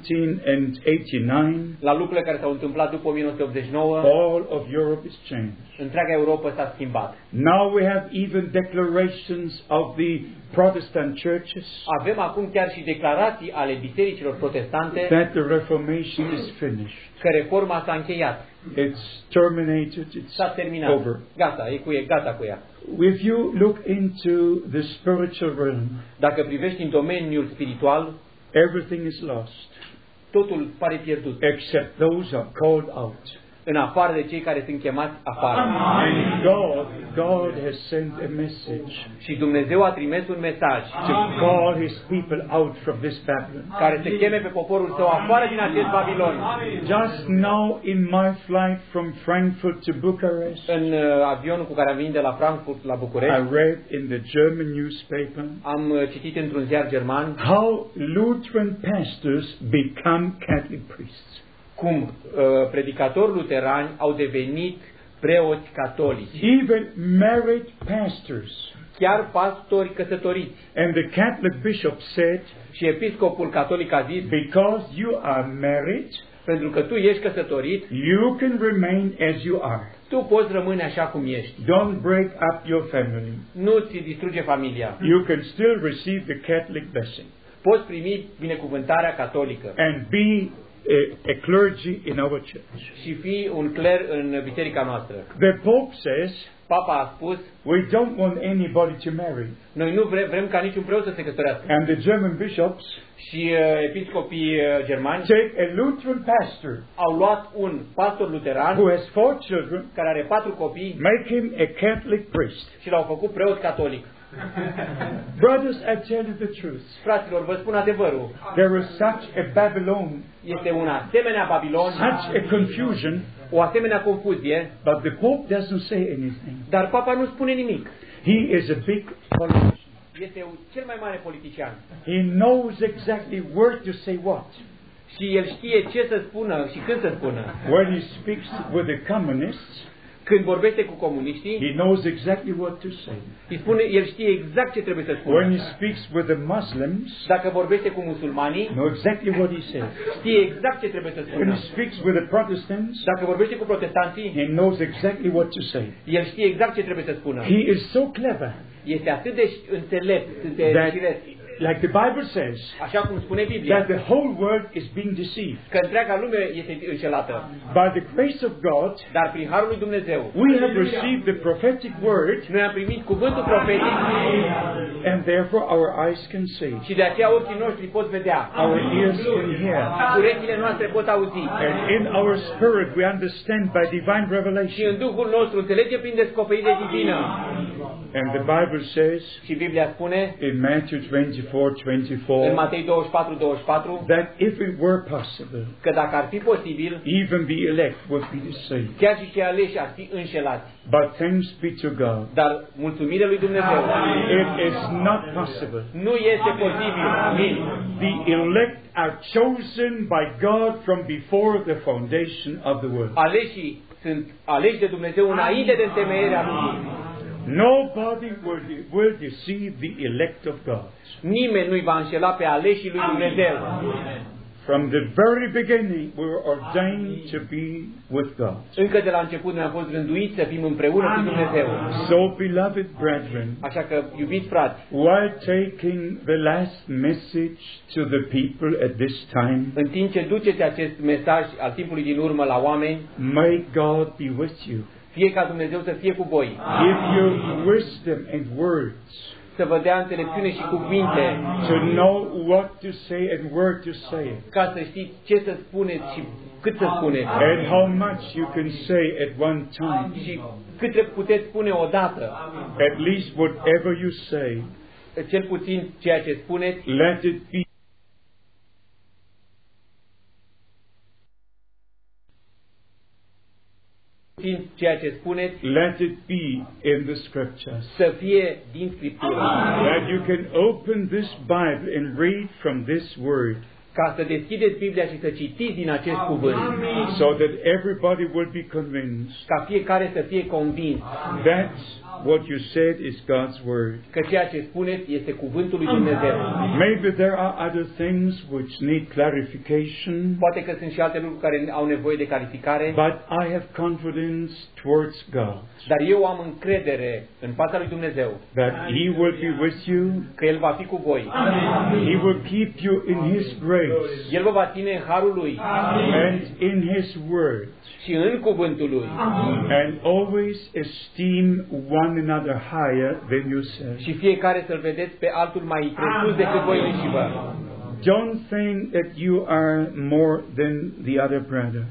1989, la lucrurile care s-au întâmplat după 1989, all of Europe is changed. întreaga Europa s-a schimbat. Now we have even declarations of the Protestant churches Avem acum chiar și declarații ale bisericilor protestante that the Reformation is finished. că reforma s-a încheiat, It's terminated, it's s-a terminat. over. Gata, gata cu ea. If you look into the spiritual realm, Dacă privești în domeniul spiritual, everything is lost totul pare pierdut, except those are called out. în afară de cei care sunt chemați afară. And God has sent a message Și Dumnezeu a trimis un mesaj to call His people out from this Babylon. care să cheme pe poporul său afară din acest Babilon. Just now in my flight from Frankfurt to Bucharest, În avionul cu care am venit de la Frankfurt la I București, read in the German newspaper am citit într-un ziar german how Lutheran pastors become Catholic priests. cum predicatori luterani au devenit preoți catolici, Even married pastors. chiar pastori căsătoriți. And the Catholic bishop said, Și episcopul catolic a zis, because you are married, pentru că tu ești căsătorit, you can remain as you are. tu poți rămâne așa cum ești. Don't break up your family. Nu ți distruge familia. You can still receive the Catholic blessing Poți primi binecuvântarea catolică and be a clergy in our church. și fi un cler în biserica noastră. The Pope says, Papa a spus, we don't want anybody to marry. noi nu vrem ca niciun preot să se căsătorească. And the German bishops Și episcopii germani take a Lutheran pastor au luat un pastor luteran who has 4 children, care are 4 copii make him a Catholic priest. și l-au făcut preot catolic. Brothers, I tell you the truth. Fraților, vă spun adevărul. There is such a Babylon, Este un asemenea Babilon, such a confusion, o asemenea confuzie, but the Pope doesn't say anything. dar Papa nu spune nimic. He is a big politician. Este cel mai mare politician. He knows exactly where to say what. Și el știe ce să spună și când să spună. When he speaks with the communists, Când vorbește cu comuniștii, he knows exactly what to say. el știe exact ce trebuie să When he spună. speaks with the Muslims, Dacă vorbește cu musulmanii, know exactly what he says. știe exact ce trebuie să When spună. he speaks with the Protestants, Dacă vorbește cu protestanții, he knows exactly what to say. el știe exact ce trebuie să spună. He is so clever Este atât de înțelept, atât de that, șiret, like the Bible says, așa cum spune Biblia, that the whole world is being deceived. că întreaga lume este înșelată. By the grace of God, Dar prin harul lui Dumnezeu, we have received the prophetic word, noi am primit cuvântul profetic and therefore our eyes can see, și de aceea ochii noștri pot vedea, our ears can hear, urechile noastre pot auzi and in our spirit we understand by divine și în revelation. Duhul nostru înțelegem prin descoperire divină. And the Bible says Și Biblia spune in Matthew în 24:24 Matei 24:24 that if it were possible, că dacă ar fi posibil, even the elect would be deceived. chiar și cei aleși ar fi înșelați. But thanks be to God, Dar mulțumire lui Dumnezeu, it is not possible. nu este posibil. Amin. The elect are chosen by God from before the foundation of the world. Aleșii sunt aleși de Dumnezeu înainte de întemeierea lumii. Nobody will deceive the elect of God. Nimeni nu-i va înșela pe aleșii lui Dumnezeu. From the very beginning, we were ordained to be with God. Încă de la început noi am fost rânduiți să fim împreună cu Dumnezeu. So, beloved brethren, Așa că, iubiți frați, while taking the last message to the people at this time, în timp ce duceți acest mesaj al timpului din urmă la oameni, may God be with you. fie ca Dumnezeu să fie cu voi, Give you wisdom and words să vă dea înțelepciune și cuvinte, to know what to say and where to say it, ca să știți ce să spuneți și cât să spuneți. and how much you can say at one time. Și cât puteți spune odată, At least whatever you say, cel puțin ceea ce spuneți, let it be ceea ce spuneți, let it be in the scriptures. să fie din Scriptură. That you can open this Bible and read from this word, Ca să deschideți Biblia și să citiți din acest cuvânt, so that everybody will be convinced ca fiecare să fie convins that what you said is God's word. că ceea ce spuneți este cuvântul lui Dumnezeu. Maybe there are other things which need clarification, Poate că sunt și alte lucruri care au nevoie de clarificare, but I have confidence towards God dar eu am încredere în fața lui Dumnezeu that He will be with you, că El va fi cu voi. He will keep you in His grace El vă va ține în harul lui and in His word, și în cuvântul lui and always esteem one another higher than yourself. și fiecare să-l vedeți pe altul mai presus decât voi înși vă. Don't think that you are more than the other brother.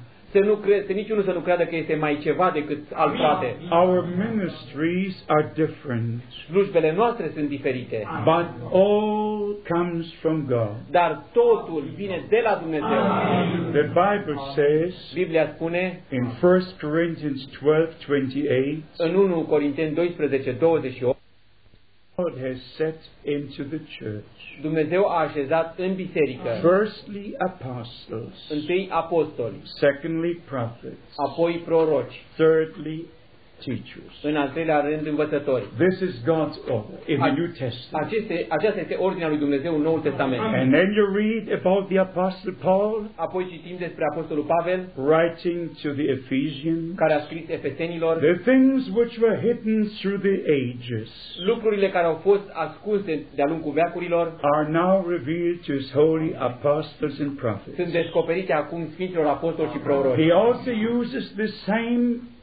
Să niciunul să nu creadă că este mai ceva decât alt frate. Our ministries are different, Slujbele noastre sunt diferite, but all comes from God. dar totul vine de la Dumnezeu. The Bible says Biblia spune in 1 Corinthians 12:28, în 1 Corinteni 12:28, God has set into the church, Dumnezeu a așezat în biserică firstly apostles, întâi apostoli, secondly prophets, apoi proroci, thirdly teachers. în al treilea rând învățători. This is God's order in the New Testament. Aceasta este ordinea lui Dumnezeu în Noul Testament. And then you read about the Apostle Paul Apoi citim despre Apostolul Pavel, writing to the Ephesians, care a scris Efesenilor the things which were hidden through the ages lucrurile care au fost ascunse de-a lungul veacurilor, are now revealed to His holy apostles and prophets. sunt descoperite acum Sfinților Apostoli și proroci. He also uses the same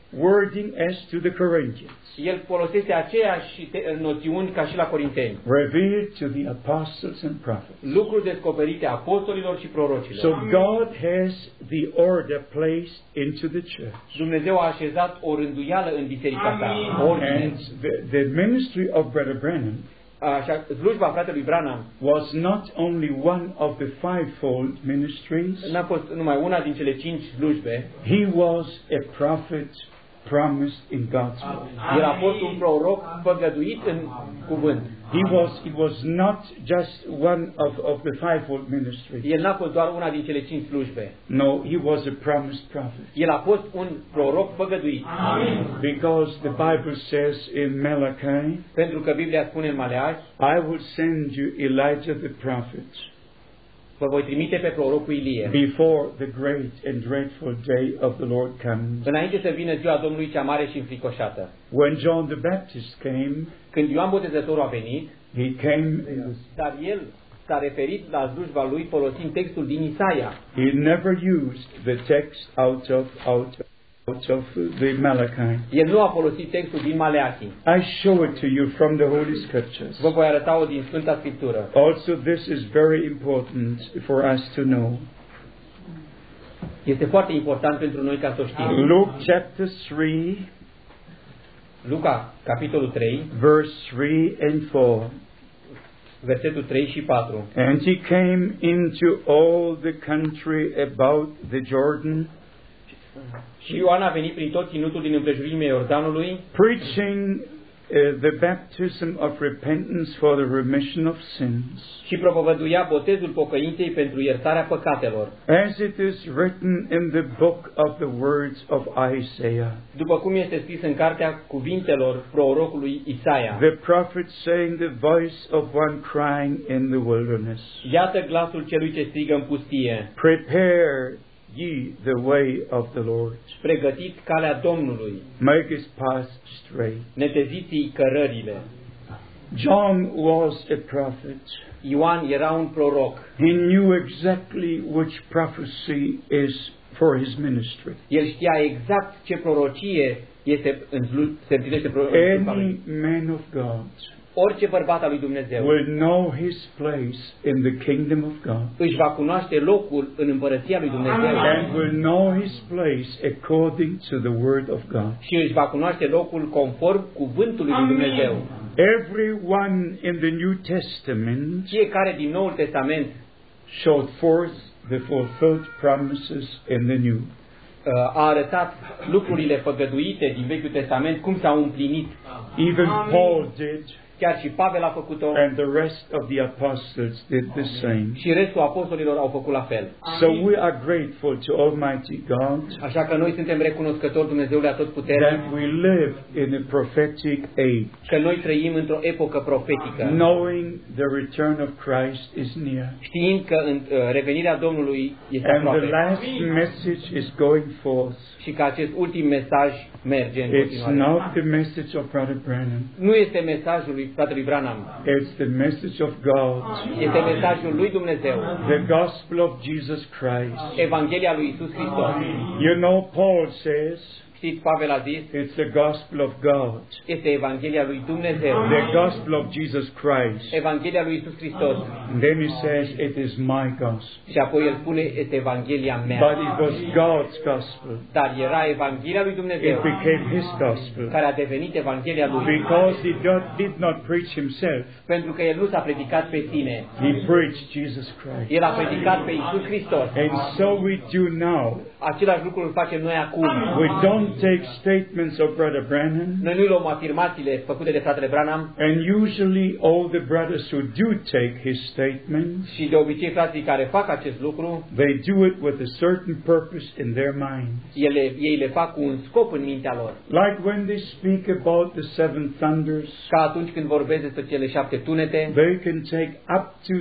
wording as to the Corinthians, El folosește aceeași noțiuni ca și la Corinteni. revealed to the apostles and prophets. Lucruri descoperite apostolilor și So prorocilor. God has the order placed into the church. Dumnezeu a așezat o rânduială în biserica sa. Ordine. And the ministry of Brother Branham Așa, slujba fratelui Branham was not only one of the fivefold ministries. n-a fost numai una din cele 5 slujbe. He was a prophet promised in God's word. El a fost un proroc făgăduit în cuvânt. He was not just one of the fivefold ministries. El n-a fost doar una din cele 5 slujbe. No, he was a promised prophet. El a fost un proroc făgăduit. Because the Bible says in Malachi, Pentru că Biblia spune în Maleahi, I will send you Elijah the prophet vă voi trimite pe prorocul Ilie. before the great and dreadful day of the Lord comes. Înainte să vină ziua Domnului cea mare și înfricoșată. When John the Baptist came, Când Ioan Botezătorul a venit, he came, dar el s-a referit la slujba lui folosind textul din Isaia. he never used the text out of the Malachi. El nu a folosit textul din Maleahi. I show it to you from the Holy Scriptures. Vă voi arăta-o din Sfânta Scriptură. Also, this is very important for us to know. Este foarte important pentru noi ca să o știm. Luke chapter 3, Luca, capitolul 3, verse 3 and 4. versetul 3 și 4. And he came into all the country about the Jordan, Și Ioan a venit prin tot ținutul din împrejurimea Iordanului, preaching the baptism of repentance for the remission of sins, și propovăduia botezul pocăinței pentru iertarea păcatelor, as it is written in the book of the words of Isaiah, după cum este scris în cartea cuvintelor prorocului Isaia. the prophet saying, the voice of one crying in the wilderness, Iată glasul celui ce strigă în pustie, prepare ye the way of the Lord, pregătiți calea Domnului, make his path straight. neteziți-i cărările. John was a prophet. Ioan era un proroc. He knew exactly which prophecy is for his ministry. El știa exact ce prorocie se împlinește în slujba lui. Any man of God Orice bărbat al lui Dumnezeu will know his place in the kingdom of God își va cunoaște locul în împărăția lui Dumnezeu and will know his place according to the word of God. și își va cunoaște locul conform cuvântului lui Dumnezeu. Everyone in the New Testament Fiecare din Noul Testament showed forth the fulfilled promises in the New. a arătat lucrurile făgăduite din Vechiul Testament cum s-au împlinit. Even Paul did, Chiar și Pavel a făcut-o and the rest of the apostles did the same. și restul apostolilor au făcut la fel. So we are grateful to Almighty God Așa că noi suntem recunoscători Dumnezeului Atotputernic that we live in a prophetic age, că noi trăim într-o epocă profetică, knowing the return of Christ is near. știind că revenirea Domnului este And the aproape last message is going forth. și că acest ultim mesaj merge în It's continuare. not the message of Brother Branham. Nu este mesajul lui fratelui Branham, It's the message of God, este mesajul lui Dumnezeu, the gospel of Jesus Christ. Evanghelia lui Isus Hristos. You know, Paul says Știți, Pavel a zis, it's the gospel of God, este Evanghelia lui Dumnezeu, the gospel of Jesus Christ. Evanghelia lui Isus Hristos. And then he says, it is my gospel. Și apoi el spune, este Evanghelia mea. But it was God's gospel. Dar era Evanghelia lui It Dumnezeu, became his gospel. care a devenit Evanghelia lui. Because he did not preach himself. Pentru că el nu s-a predicat pe sine. He preached Jesus Christ. El a predicat pe Isus Hristos. And so we do now. Același lucru îl facem noi acum. We don't take statements of Brother Branham. Noi nu luăm afirmațiile făcute de fratele Branham And usually all the brothers who do take his statements, și de obicei frații care fac acest lucru, they do it with a certain purpose in their mind. ei le fac cu un scop în mintea lor. Like when they speak about the seven thunders, Ca atunci când vorbesc despre cele 7 tunete, they can take up to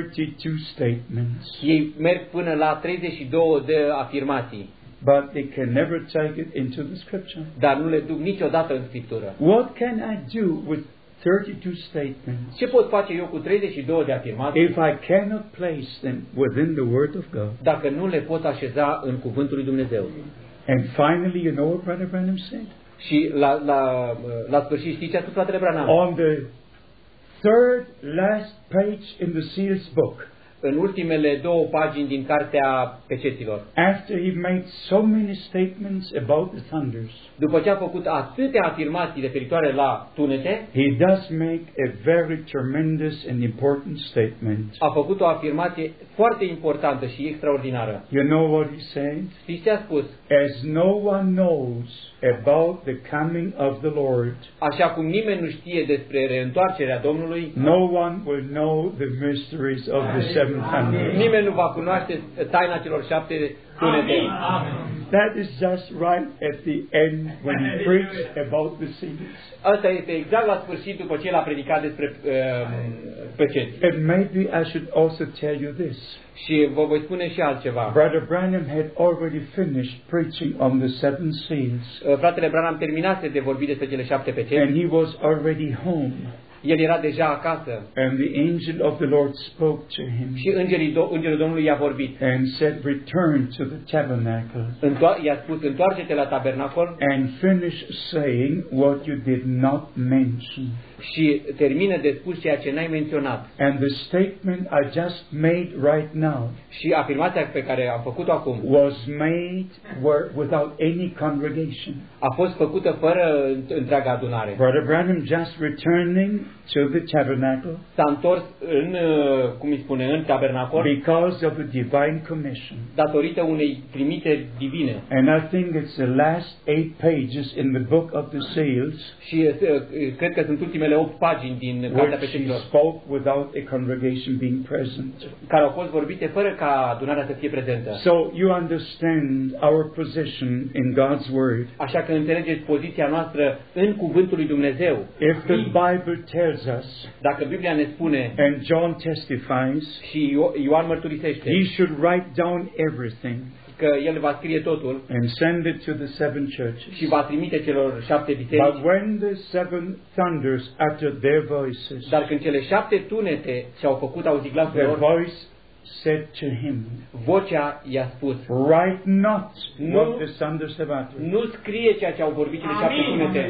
32 statements, ei merg până la 32 de afirmații, but they can never take it into the scripture. dar nu le duc niciodată în Scriptură. What can I do with 32 statements Ce pot face eu cu 32 de afirmații if I cannot place them within the Word of God? dacă nu le pot așeza în cuvântul lui Dumnezeu? And finally, you know what Brother Branham said? Și la sfârșit știți ce a spus fratele Branham? On the third last page in the Seals book, În ultimele 2 pagini din cartea peceților, after he made so many statements about the thunders, după ce a făcut atâtea afirmații referitoare la tunete, he does make a very tremendous and important statement. a făcut o afirmație foarte importantă și extraordinară. You know what he said? Știți ce a spus? As no one knows about the coming of the Lord, Așa cum nimeni nu știe despre reîntoarcerea Domnului, no one will know the mysteries of the seven thunders. nimeni nu va cunoaște taina celor 7 tunete. That is just right at the end when he preached about the seals. Asta este exact la sfârșit după ce el a predicat despre peceți. And maybe I should also tell you this. Și vă voi spune și altceva. Brother Branham had already finished preaching on the seven seals, Fratele Branham terminase de vorbit despre cele 7 peceți. and he was already home. El era deja acasă And the angel of the Lord spoke to him și îngerul Domnului i-a vorbit. and said, return to the tabernacle I-a spus, întoarce-te la tabernacol and finish saying what you did not mention. și termină de spus ceea ce n-ai menționat. And the statement I just made right now Și afirmația pe care am făcut-o acum was made without any congregation. a fost făcută fără întreaga adunare. Brother Branham just returning to the tabernacle S-a întors în tabernacol because of the divine commission. datorită unei trimiteri divine. And I think it's the last 8 pages in the book of the seals Și cred că sunt ultimele 8 pagini din Cartea which he Peceților spoke without a congregation being present. care au fost vorbite fără ca adunarea să fie prezentă. So you understand our position in God's Word. Așa că înțelegeți poziția noastră în Cuvântul lui Dumnezeu. If the Bible tells us, Dacă Biblia ne spune and John testifies, și Ioan mărturisește he should write down everything că el va scrie totul and send it to the seven churches. și va trimite celor 7 But biserici, when the seven thunders uttered their voices, dar când cele 7 tunete și-au făcut auzit glasul their lor, voice said to him, vocea i-a spus: write not No. what the thunders have uttered. nu scrie ceea ce au vorbit cele 7 tunete.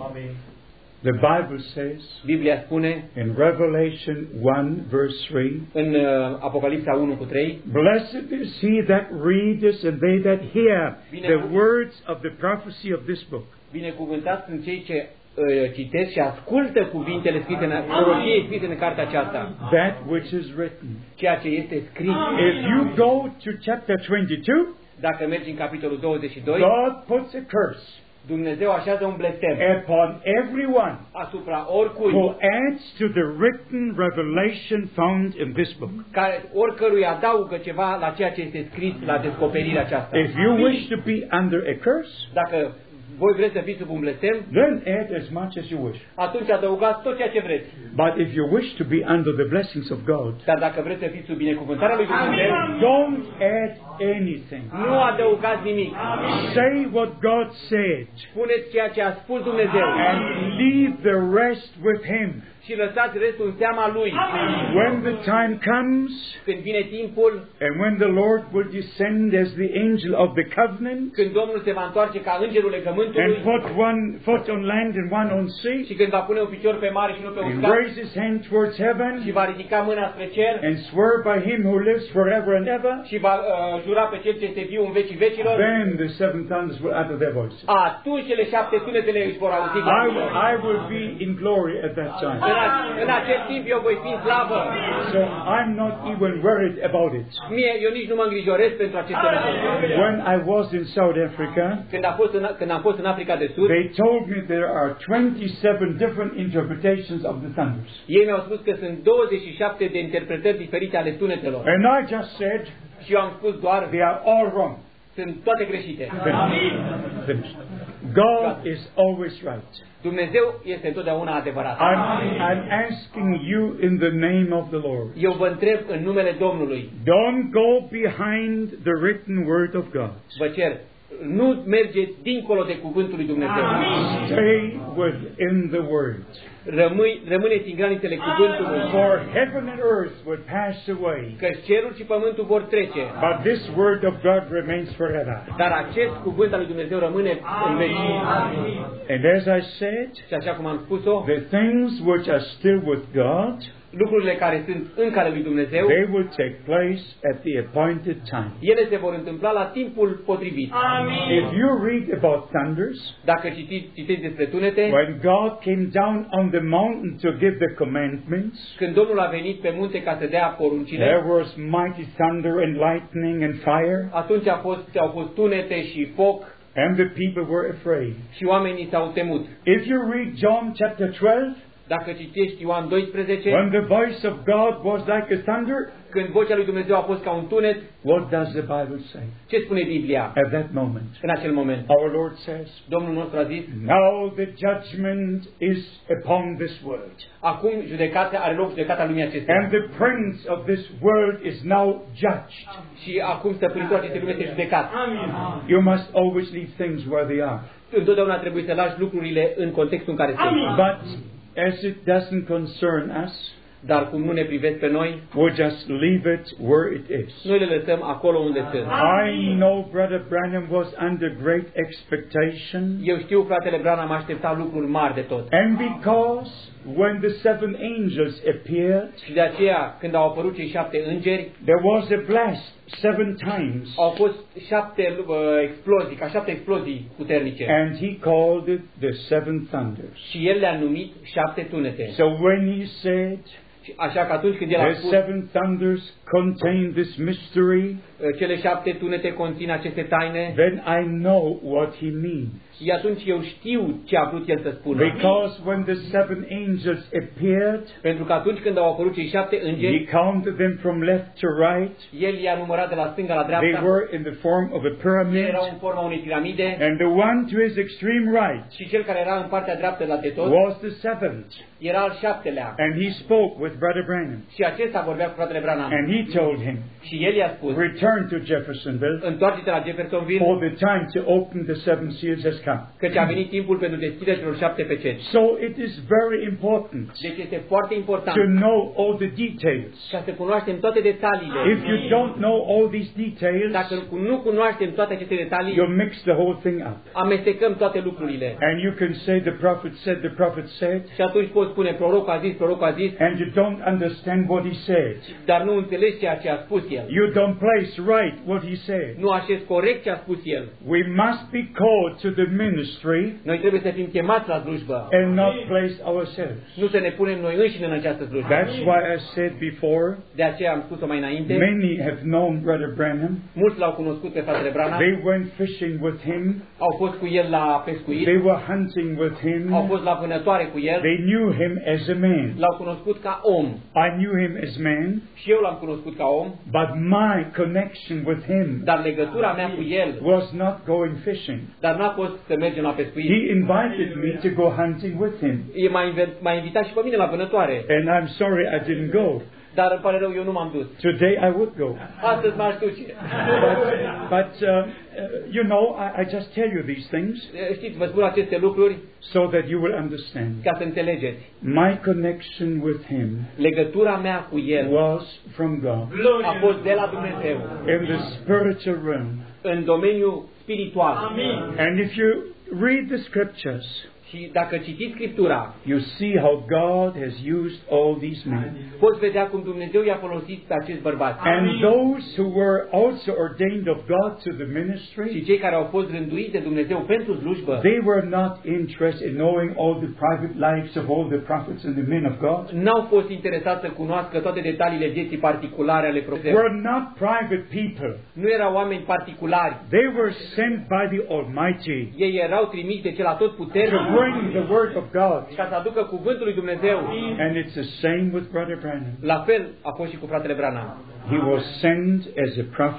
The Bible says Biblia spune in Revelation 1 verse 3, în Apocalipsa 1:3, blessed is he that readeth and they that hear the words of the prophecy of this book. binecuvântați sunt cei ce citesc și ascultă cuvintele scrise prorochiei scrise în cartea aceasta, That which is written. ceea ce este scris. If you go to chapter 22, Dacă mergi în capitolul 22, God puts a curse Dumnezeu așează un blestem upon everyone asupra oricui who adds to the written revelation found in this book. oricărui adaugă ceva la ceea ce este scris la descoperirea aceasta. If you wish to be under a curse, Dacă voi vreți să fiți sub un blestem, then add as much as you wish. atunci adăugați tot ceea ce vreți. But if you wish to be under the blessings of God, Dar dacă vreți să fiți sub binecuvântarea lui Dumnezeu, don't add anything. nu adăugați nimic. Say what God said Spuneți ceea ce a spus Dumnezeu and leave the rest with Him. și lăsați restul în seama Lui. When the time comes Când vine timpul, and when the Lord will descend as the angel of the covenant când Domnul se va întoarce ca îngerul and legământului put one foot on land and one on sea și când va pune un picior pe mare și nu pe and uscat raise his hand towards heaven și va ridica mâna spre cer and swear by him who lives forever and ever, și va jura pe Cel ce este viu în vecii vecilor, then the seven thunders will utter their voices. atunci cele 7 tunetele își vor auzi glasul. I will be in glory at that time. În acest timp eu voi fi în slavă. So I'm not even worried about it. Eu nici nu mă îngrijorez pentru aceste lucruri. When I was in South Africa, Când am fost în Africa de Sud, they told me there are 27 different interpretations of the thunders. ei mi-au spus că sunt 27 de interpretări diferite ale tunetelor. And I just said, Și eu am spus doar, they are all wrong. sunt toate greșite. Finished. God is always right. Dumnezeu este întotdeauna adevărat. I'm asking you in the name of the Lord. Eu vă întreb în numele Domnului, Don't go behind the written word of God. vă cer, nu mergeți dincolo de cuvântul lui Dumnezeu. Stay within the Word. Rămâneți în granițele cuvântului. For heaven and earth will pass away, Căci cerul și pământul vor trece, but this Word of God remains forever. dar acest cuvânt al lui Dumnezeu rămâne în vecie. And as I said, Și așa cum am spus-o, the things which are still with God, lucrurile care sunt în calea lui Dumnezeu, they will take place at the appointed time. ele se vor întâmpla la timpul potrivit. If you read about thunders, Dacă citiți despre tunete, when God came down on the mountain to give the commandments, când Domnul a venit pe munte ca să dea there poruncile, was mighty thunder and lightning and fire, atunci au fost tunete și foc and the people were afraid. și oamenii s-au temut. If you read John chapter 12, Dacă citești Ioan 12, when the voice of God was like a thunder, când vocea lui Dumnezeu a fost ca un tunet, what does the Bible say? ce spune Biblia At that moment, în acel moment? our Lord says, Domnul nostru a zis, now the judgment is upon this world, acum are loc judecata lumii acesteia. and the prince of this world is now judged. Și acum stăpânitorul acestei lume este judecat. You must always leave things where they are. Întotdeauna trebuie să lași lucrurile în contextul în care sunt. But as it doesn't concern us, Dar cum nu ne privesc pe noi, we'll just leave it where it is. noi le lăsăm acolo unde sunt. I know Brother Branham was under great expectation, Eu știu, fratele Branham aștepta lucruri mari de tot. and because when the seven angels appeared, Și de aceea, când au apărut cei 7 îngeri, there was a blast 7 times, au fost 7 explozii, ca 7 explozii puternice. and he called it the seven thunders. Și el le-a numit 7 tunete. So when he said, Și așa că atunci când el a the spus, seven thunders contain this mystery, cele 7 tunete conțin aceste taine, then I know what he means. și atunci eu știu ce a vrut el să spună. Because when the seven angels appeared, Pentru că atunci când au apărut cei 7 he îngeri, counted them from left to right. el i-a numărat de la stânga la They dreapta, were in the form of a pyramid, erau în forma unei piramide, and the one to his extreme right și cel care era în partea dreaptă la de tot was the seventh. era al 7-lea. And he spoke with Brother Branham, Și acesta vorbea cu fratele Branham. and he told him, Și el i-a spus, return to Jeffersonville, întoarce-te la Jeffersonville, for the time to open the seven seals has come. căci a venit timpul pentru deschiderea celor 7 peceti. So it is very important Deci este foarte important to know all the details. ca să cunoaștem toate detaliile. If you don't know all these details, Dacă nu cunoaștem toate aceste detalii, you mix the whole thing up. amestecăm toate lucrurile. And you can say the prophet said, the prophet said, Și atunci poți spune, prorocul a zis, prorocul a zis, and you don't understand what he said. dar nu înțelegi ceea ce a spus el. You don't place right what he said. Nu așezi corect ce a spus el. We must be called to the ministry Noi trebuie să fim chemați la slujbă, and not place ourselves. nu să ne punem noi înșine în această slujbă. That's why I said before, De aceea am spus-o mai înainte, many have known Brother Branham. mulți l-au cunoscut pe fratele Branham, They went fishing with him. au fost cu el la pescuit, They were hunting with him. au fost la vânătoare cu el, They knew him as a man. l-au cunoscut ca om. I knew him as man, Și eu l-am cunoscut ca om, but my connection with him dar legătura mea cu el, was not going fishing. dar n-a fost să mergem la pescuit. He invited me to go hunting with him. M-a invitat și pe mine la vânătoare, And I'm sorry I didn't go. dar îmi pare rău, eu nu m-am dus. Today I would go. Astăzi m-aș duce. But you know, I just tell you these things Știți, vă spun aceste lucruri so that you will understand. ca să înțelegeți. My connection with him Legătura mea cu el was from God a fost de la Dumnezeu, in the spiritual realm. în domeniul spiritual. And if you read the scriptures, Și dacă citiți Scriptura, you see how God has used all these men. poți vedea cum Dumnezeu i-a folosit pe acești bărbați. And those who were also ordained of God to the Și ministry, cei care au fost rânduiți de Dumnezeu pentru slujbă, they were not interested in knowing all the private lives of all the prophets and the men of God. n-au fost interesați să cunoască toate detaliile vieții particulare ale profeților. Were not private people. Nu erau oameni particulari. They were sent by the Almighty Ei erau trimiși de cel to Atotputernic bring the word of God. ca să aducă cuvântul lui Dumnezeu. And it's the same with Brother Branham. La fel a fost și cu fratele Branham. He was sent as a prophet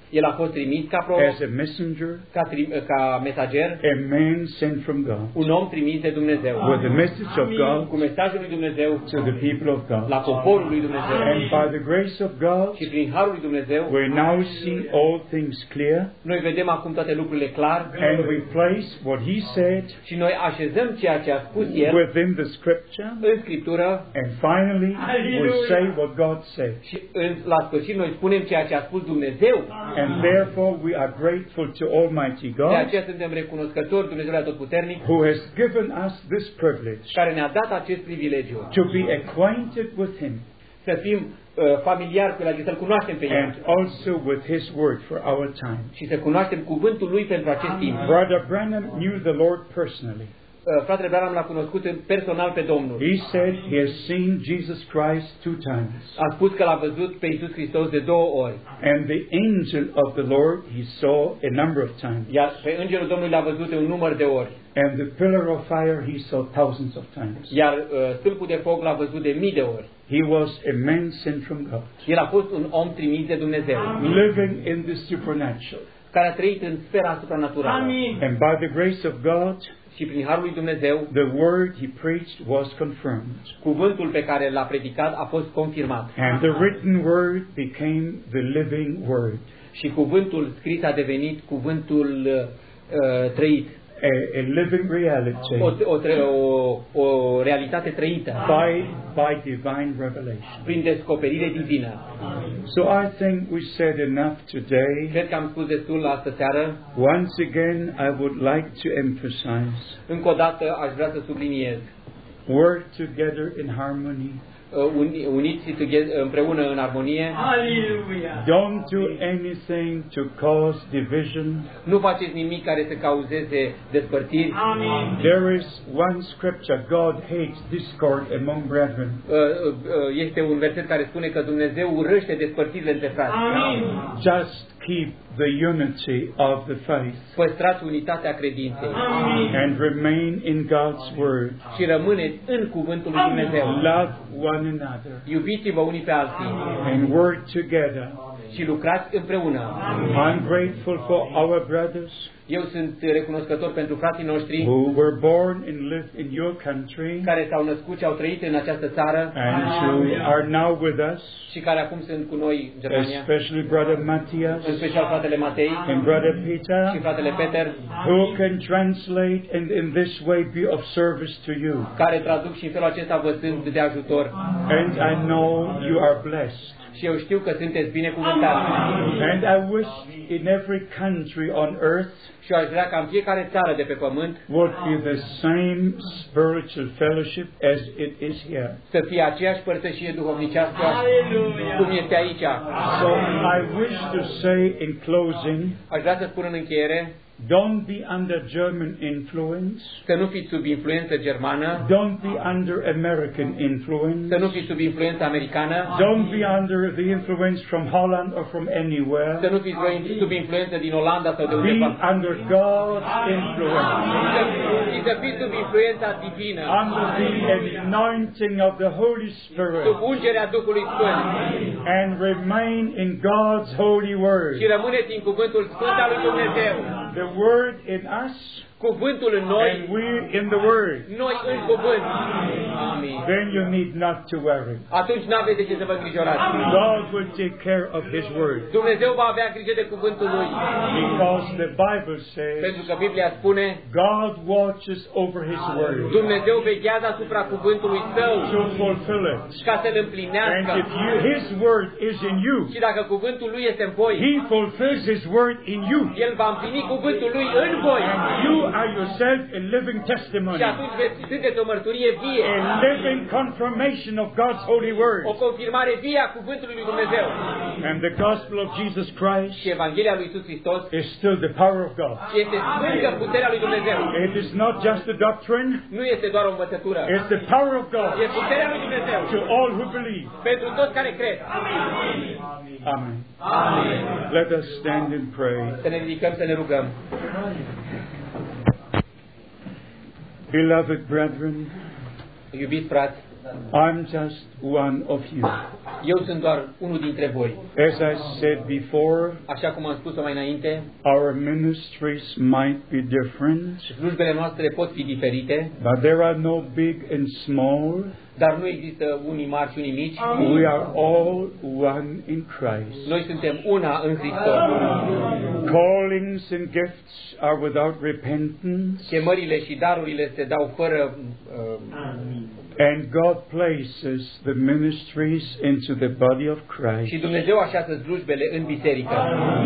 El a fost trimis ca proroc, as a messenger, ca mesager, a man sent from God, un om trimis de Dumnezeu, with the message of God cu mesajul lui Dumnezeu to the people of God. la poporul lui Dumnezeu. And by the grace of God, Și prin harul lui Dumnezeu, we now see all things clear, noi vedem acum toate lucrurile clar and we place what he said și noi așezăm ceea ce a spus El within the scripture, în Scriptură and finally we say what God said. și la sfârșit noi spunem ceea ce a spus Dumnezeu. And therefore we are grateful to Almighty De God, aceea suntem recunoscători Dumnezeului Atotputernic, who has given us this privilege care ne-a dat acest privilegiu to be acquainted with him să fim familiari cu El, să-L cunoaștem pe and El also with his word for our time. și să cunoaștem cuvântul Lui pentru acest timp. Brother Branham knew the Lord personally. Fratele Branham l-a cunoscut personal pe Domnul. He said he has seen Jesus Christ 2 times. A spus că l-a văzut pe Iisus Hristos de 2 ori. And the angel of the Lord he saw a number of times. Iar pe Îngerul Domnului l-a văzut de un număr de ori. And the pillar of fire he saw thousands of times. Iar stâlpul de foc l-a văzut de mii de ori. He was a man sent from God, El a fost un om trimis de Dumnezeu, living in the supernatural. care a trăit în sfera supranaturală. And by the grace of God, Și prin harul lui Dumnezeu, the word he preached was confirmed. cuvântul pe care l-a predicat a fost confirmat. And the written word became the living word. Și cuvântul scris a devenit cuvântul trăit. A living reality O realitate trăită by divine revelation. prin descoperire divină. So I think we said enough today. Cred că am spus destul la astă seară. Once again, I would like to emphasize, Încă o dată aș vrea să subliniez. work together in harmony. Uniți împreună în armonie. Don't do anything to cause division. Nu faceți nimic care să cauzeze despărțiri. There is one scripture, God hates discord among brethren. Este un verset care spune că Dumnezeu urăște despărțirile între frați. Just keep the unity of the faith Păstrați unitatea credinței and remain in God's word. și rămâneți în cuvântul lui Dumnezeu. Love one another Iubiți-vă unii pe alții and work together. și lucrați împreună. I'm grateful for our brothers Eu sunt recunoscător pentru frații noștri who were born and lived in your country care s-au născut și au trăit în această țară and who are now with us, și care acum sunt cu noi în Germania, especially Brother Matthias în special fratele Matei and Brother și Peter, fratele Peter, who can translate and in this way be of service to you. care traduc și în felul acesta vă sunt de ajutor. And I know you are blessed. Și eu știu că sunteți binecuvântați. And I wish in every country on earth Și eu aș vrea ca în fiecare țară de pe pământ would be the same spiritual fellowship as it is here. să fie aceeași părtășie duhovnicească cum este aici. So I wish to say in closing, Aș vrea să spun în încheiere, don't be under German influence. să nu fiți sub influență germană, Don't be under American influence. să nu fiți sub influență americană, Don't be under the influence from Holland or from anywhere. să nu fiți sub influență din Olanda sau de Be undeva, under God's influence. și să fiți sub influența divină, Under the anointing of the Holy sub Spirit. ungerea Duhului Sfânt And remain in God's holy word. și rămâneți în cuvântul Sfânt al lui Dumnezeu. The word in us Cuvântul în noi, and we in the word. noi în cuvânt. Amin. Then you need not to worry. Atunci n-aveți de ce să vă îngrijorați. God will take care of His word. Dumnezeu va avea grijă de cuvântul Lui. Because the Bible Pentru says că Biblia spune, God watches over His word Dumnezeu veghează asupra cuvântului Său to fulfill it. ca să-L And împlinească. if His word is in you, Și dacă cuvântul Lui este în voi, He fulfills His word in you. El va împlini cuvântul Lui în voi. And you are yourself a living Și testimony, atunci sunteți o mărturie vie, a living confirmation of God's holy word. o confirmare vie a cuvântului lui Dumnezeu. And the gospel of Jesus Christ Și Evanghelia lui Iisus Hristos is still the power of God. este sfântă puterea lui Dumnezeu. It is not just a doctrine, Nu este doar o învățătură, it's the power of God e puterea lui Dumnezeu to all who believe. pentru toți care cred. Amen. Let us stand and pray. Să ne ridicăm, să ne rugăm. Beloved brethren, Iubiți frați, I'm just one of you. Eu sunt doar unul dintre voi. As I said before, Așa cum am spus-o mai înainte, our ministries might be different, slujbele noastre pot fi diferite, but there are no big and small. dar nu există unii mari și unii mici. We are all one in Christ. Noi suntem una în Hristos. Callings and gifts are without repentance, Chemările și darurile se dau fără and God places the ministries into the body of și Christ. Dumnezeu așează slujbele în biserică.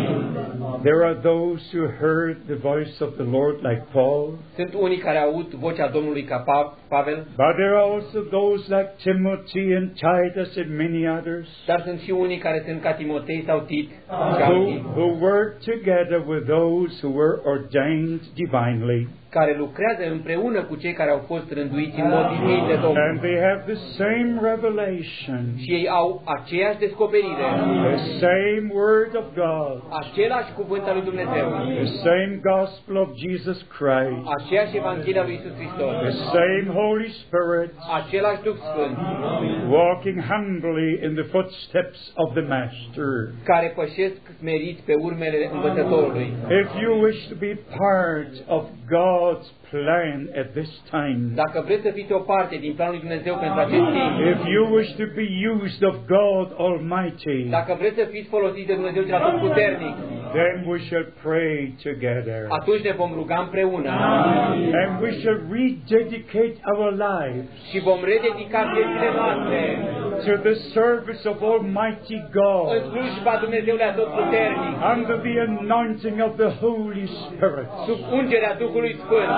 There are those who heard the voice of the Lord like Paul, Sunt unii care aud vocea Domnului ca Pavel, but there are also those like Timothy and Titus and many others dar sunt și unii care sunt ca Timotei sau Tit și alții, who work together with those who were ordained divinely. care lucrează împreună cu cei care au fost rânduiți în mod divin de Domnul. And they have the same revelation, Și ei au aceeași descoperire, the same word of God, același cuvânt al lui Dumnezeu, the same gospel of Jesus Christ, aceeași Evanghelia lui Iisus Hristos, the same Holy Spirit, același Duh Sfânt, walking humbly in the footsteps of the Master. care pășesc smeriți pe urmele învățătorului. If you wish to be part of God's plan at this time, Dacă vreți să fiți o parte din planul lui Dumnezeu pentru acest timp, if you wish to be used of God Almighty, dacă vreți să fiți folosiți de Dumnezeu cel atotputernic, then we shall pray together. atunci ne vom ruga împreună And we shall rededicate our lives și vom rededica viețile noastre to the service of Almighty în God slujba Dumnezeului atotputernic, under the anointing of the Holy Spirit. sub ungerea Duhului Sfânt.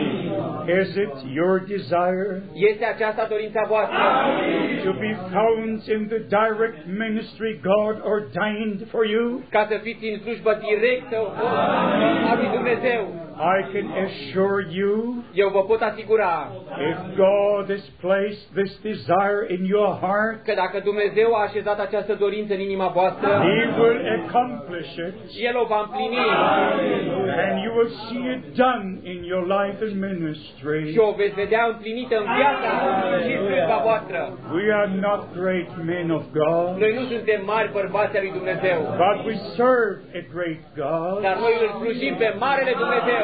Is it your desire Este aceasta dorința voastră? to be found in the direct ministry God ordained for you? Ca să fiți în slujbă directă a lui Dumnezeu. I can assure you, Eu vă pot asigura if God has placed this desire in your heart, că dacă Dumnezeu a așezat această dorință în inima voastră, He will accomplish it, El o va împlini and you will see it done in your life and ministry. și o veți vedea împlinită în viața și în slujba voastră. We are not great men of God, Noi nu suntem mari bărbați ai lui Dumnezeu, but we serve a great God dar noi îl slujim pe Marele Dumnezeu,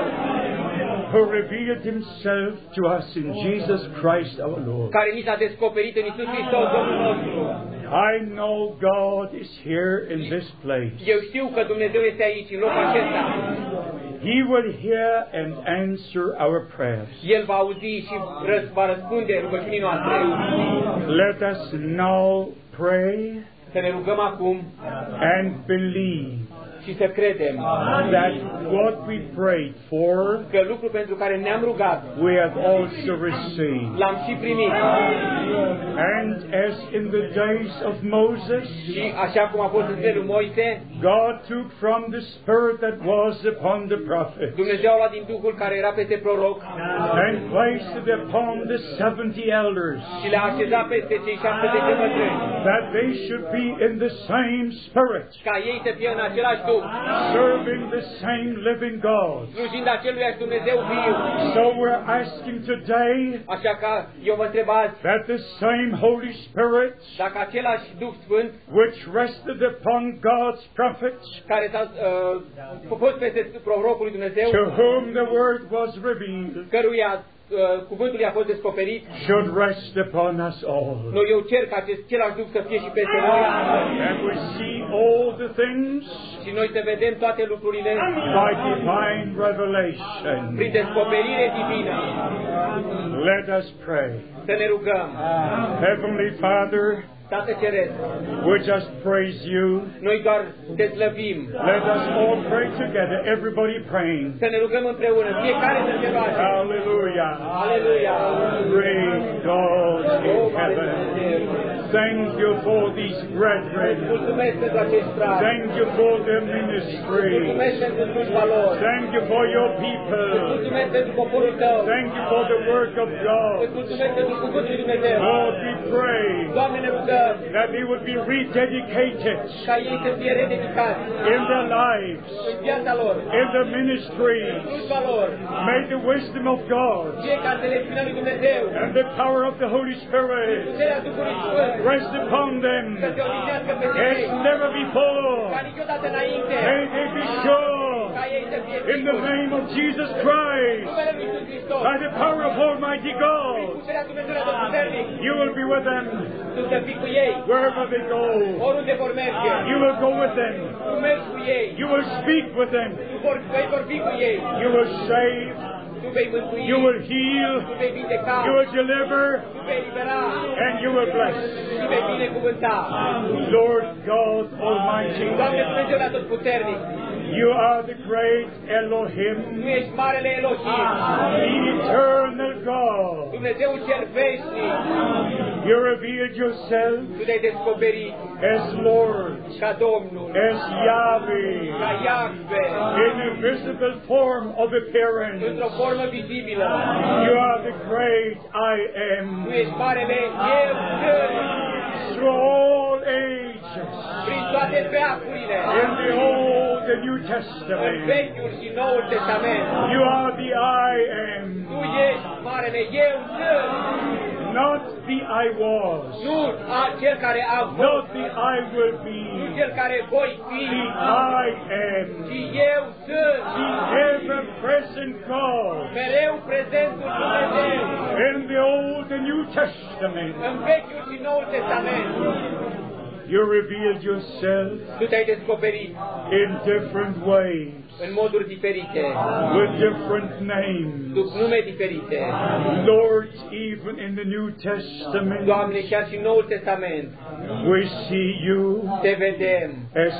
who revealed Himself to us in Jesus Christ our Lord. care ni s-a descoperit în Iisus Hristos, Domnul nostru. I know God is here in this place. Eu știu că Dumnezeu este aici, în locul acesta. He will hear and answer our prayers. El va auzi și va răspunde rugăciunii noastre. Let us now pray Să ne rugăm acum and believe și să credem that what we prayed for, că lucrul pentru care ne-am rugat we have also received. l-am și primit. And as in the days of Moses, Și așa cum a fost în zilele lui Moise, God took from the spirit that was upon the prophet Dumnezeu a luat din Duhul care era peste proroc and placed it upon the 70 elders, și le-a așezat peste cei 70 bătrâni, that they should be in the same spirit, ca ei să fie în același Duh, serving the same living God. slujind aceluiași Dumnezeu viu. So we're asking today Așa că eu vă întreb azi, that the same Holy Spirit dacă același Duh Sfânt which rested upon God's prophets, care s-a fost peste prorocul lui Dumnezeu, to whom the word was revealed, căruia cuvântul i-a fost descoperit, should rest upon us all. noi eu cer ca același Duh să fie și peste noi And we see all the things și noi să vedem toate lucrurile by divine revelation. prin descoperire divină. Let us pray. Să ne rugăm. Heavenly Father, Tată Ceresc, we just praise you. noi doar te slăvim. Let us all pray together, everybody praying. Să ne rugăm împreună, fiecare să se roage. Hallelujah. Aleluia! Praise God O, in mare heaven. Dumnezeu! Thank you for these brethren. Mulțumesc pentru acești frați. Thank you for their ministry. Mulțumesc pentru slujba lor. Thank you for your people. Mulțumesc pentru poporul tău. Thank you for the work of God. Îți mulțumesc pentru cuvântul lui Dumnezeu. Lord, we pray Doamne, ne rugăm that they would be rededicated ca ei să fie rededicați in their lives, în viața lor, in their ministry. în slujba lor. May the wisdom of God Fie ca înțelepciunea lui Dumnezeu, and the power of the Holy Spirit puterea Duhului Sfânt, rest upon them să se odihnească peste as ei, never before. ca niciodată înainte, May they be sure, ca ei să fie in the siguri. name of Jesus Christ, Numele lui Iisus Hristos, by the power of Almighty God, puterea Dumnezeu de puternic, you will be with them tu să fii cu ei, wherever they go. oriunde vor merge, You will go with them. tu mergi cu ei, You will speak with them. tu vei vorbi cu ei, You will save. tu vei mântui, You will heal. tu vei vindeca, You will deliver. tu vei libera And you will bless. și vei binecuvânta. Lord God Almighty, Doamne Dumnezeu atotputernic, you are the great Elohim, tu ești marele Elohim, the eternal God. Dumnezeul cel veșnic, You revealed yourself tu te-ai descoperit as Lord, ca Domnul, as Yahweh, ca Iahve, in a visible form of appearance. într-o formă vizibilă. You are the great I am. Tu ești marele Eu Sunt, Through all ages, prin toate veacurile, in the Old and New în Testament, Vechiul și Noul Testament. you are the I am, Tu ești marele Eu Sunt, not the I was, nu cel care a not fost, the I will nu be, cel care voi fi, the I am, ci Eu Sunt, the ever-present God. mereu prezentul Dumnezeu, In the Old and New Testament, în Vechiul și Noul Testament. you revealed yourself Tu te-ai descoperit in different ways, în moduri diferite, with different names. sub nume diferite. Lord, even in the New Testament, Doamne, chiar și în Noul Testament we see you te vedem as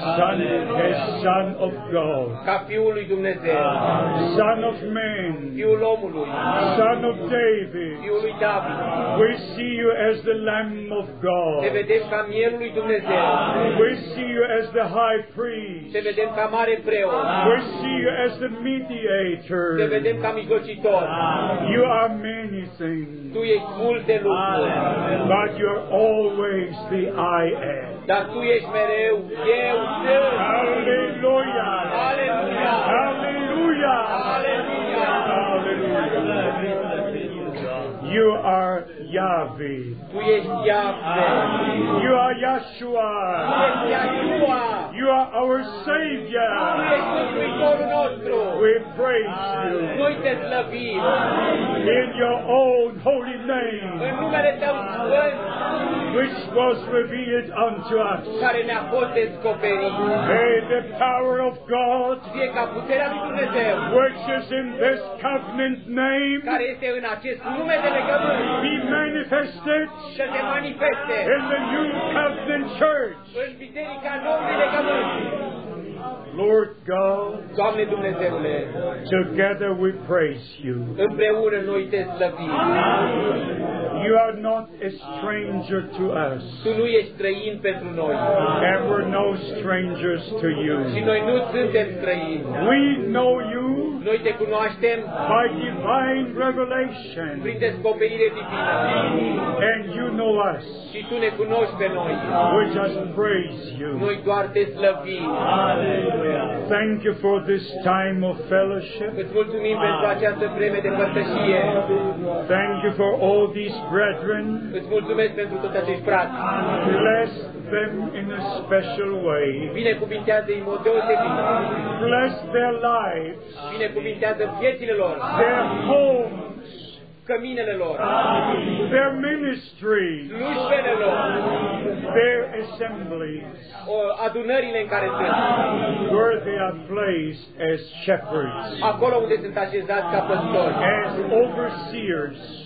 Son of God, ca Fiul lui Dumnezeu, Son of Man, Fiul omului, Son of David. Fiul lui David. We see you as the Lamb of Te God. vedem ca Mielul lui Dumnezeu, We see you as the High Priest. te vedem ca mare preot, We see you as the mediator. te vedem ca mijlocitor. You are many things, Tu ești multe lucruri, but you're always the I am. dar Tu ești mereu Eu Sunt. Hallelujah! Aleluia! Hallelujah! Aleluia! Hallelujah! You are Yahweh. Tu ești Iahve, You are Yeshua. Tu ești Iahua, You are our Tu Savior. ești Mântuitorul nostru. We praise you Noi te slăvim in your own holy name, în numele Tău sfânt, which was revealed unto us. care ne-a fost descoperit. May the power of God, Fie ca puterea lui Dumnezeu, which is in this covenant name, care este în acest nume de legământ, be manifested să se manifeste in the new covenant church. în biserica noului legământ. Lord God, Doamne Dumnezeule, together we praise you. împreună noi te slăvim. You are not a stranger to us, Tu nu ești străin pentru noi and we're no strangers to și you. noi nu suntem străini. We know you Noi te cunoaștem by divine revelation, prin descoperire divină and you know us. și Tu ne cunoști pe noi. We just praise you. Noi doar te slăvim. Thank you for this time of fellowship. Îți mulțumim pentru această vreme de părtășie. Thank you for all these brethren. Îți mulțumesc pentru toți acești frați. Bless them in a special way. Binecuvintează-i în mod deosebit. Bless their lives, Binecuvintează viețile lor, their homes, căminele lor, their ministry, slujbele lor, their assemblies, adunările în care sunt, where they are placed as shepherds, acolo unde sunt așezați ca păstori, as overseers,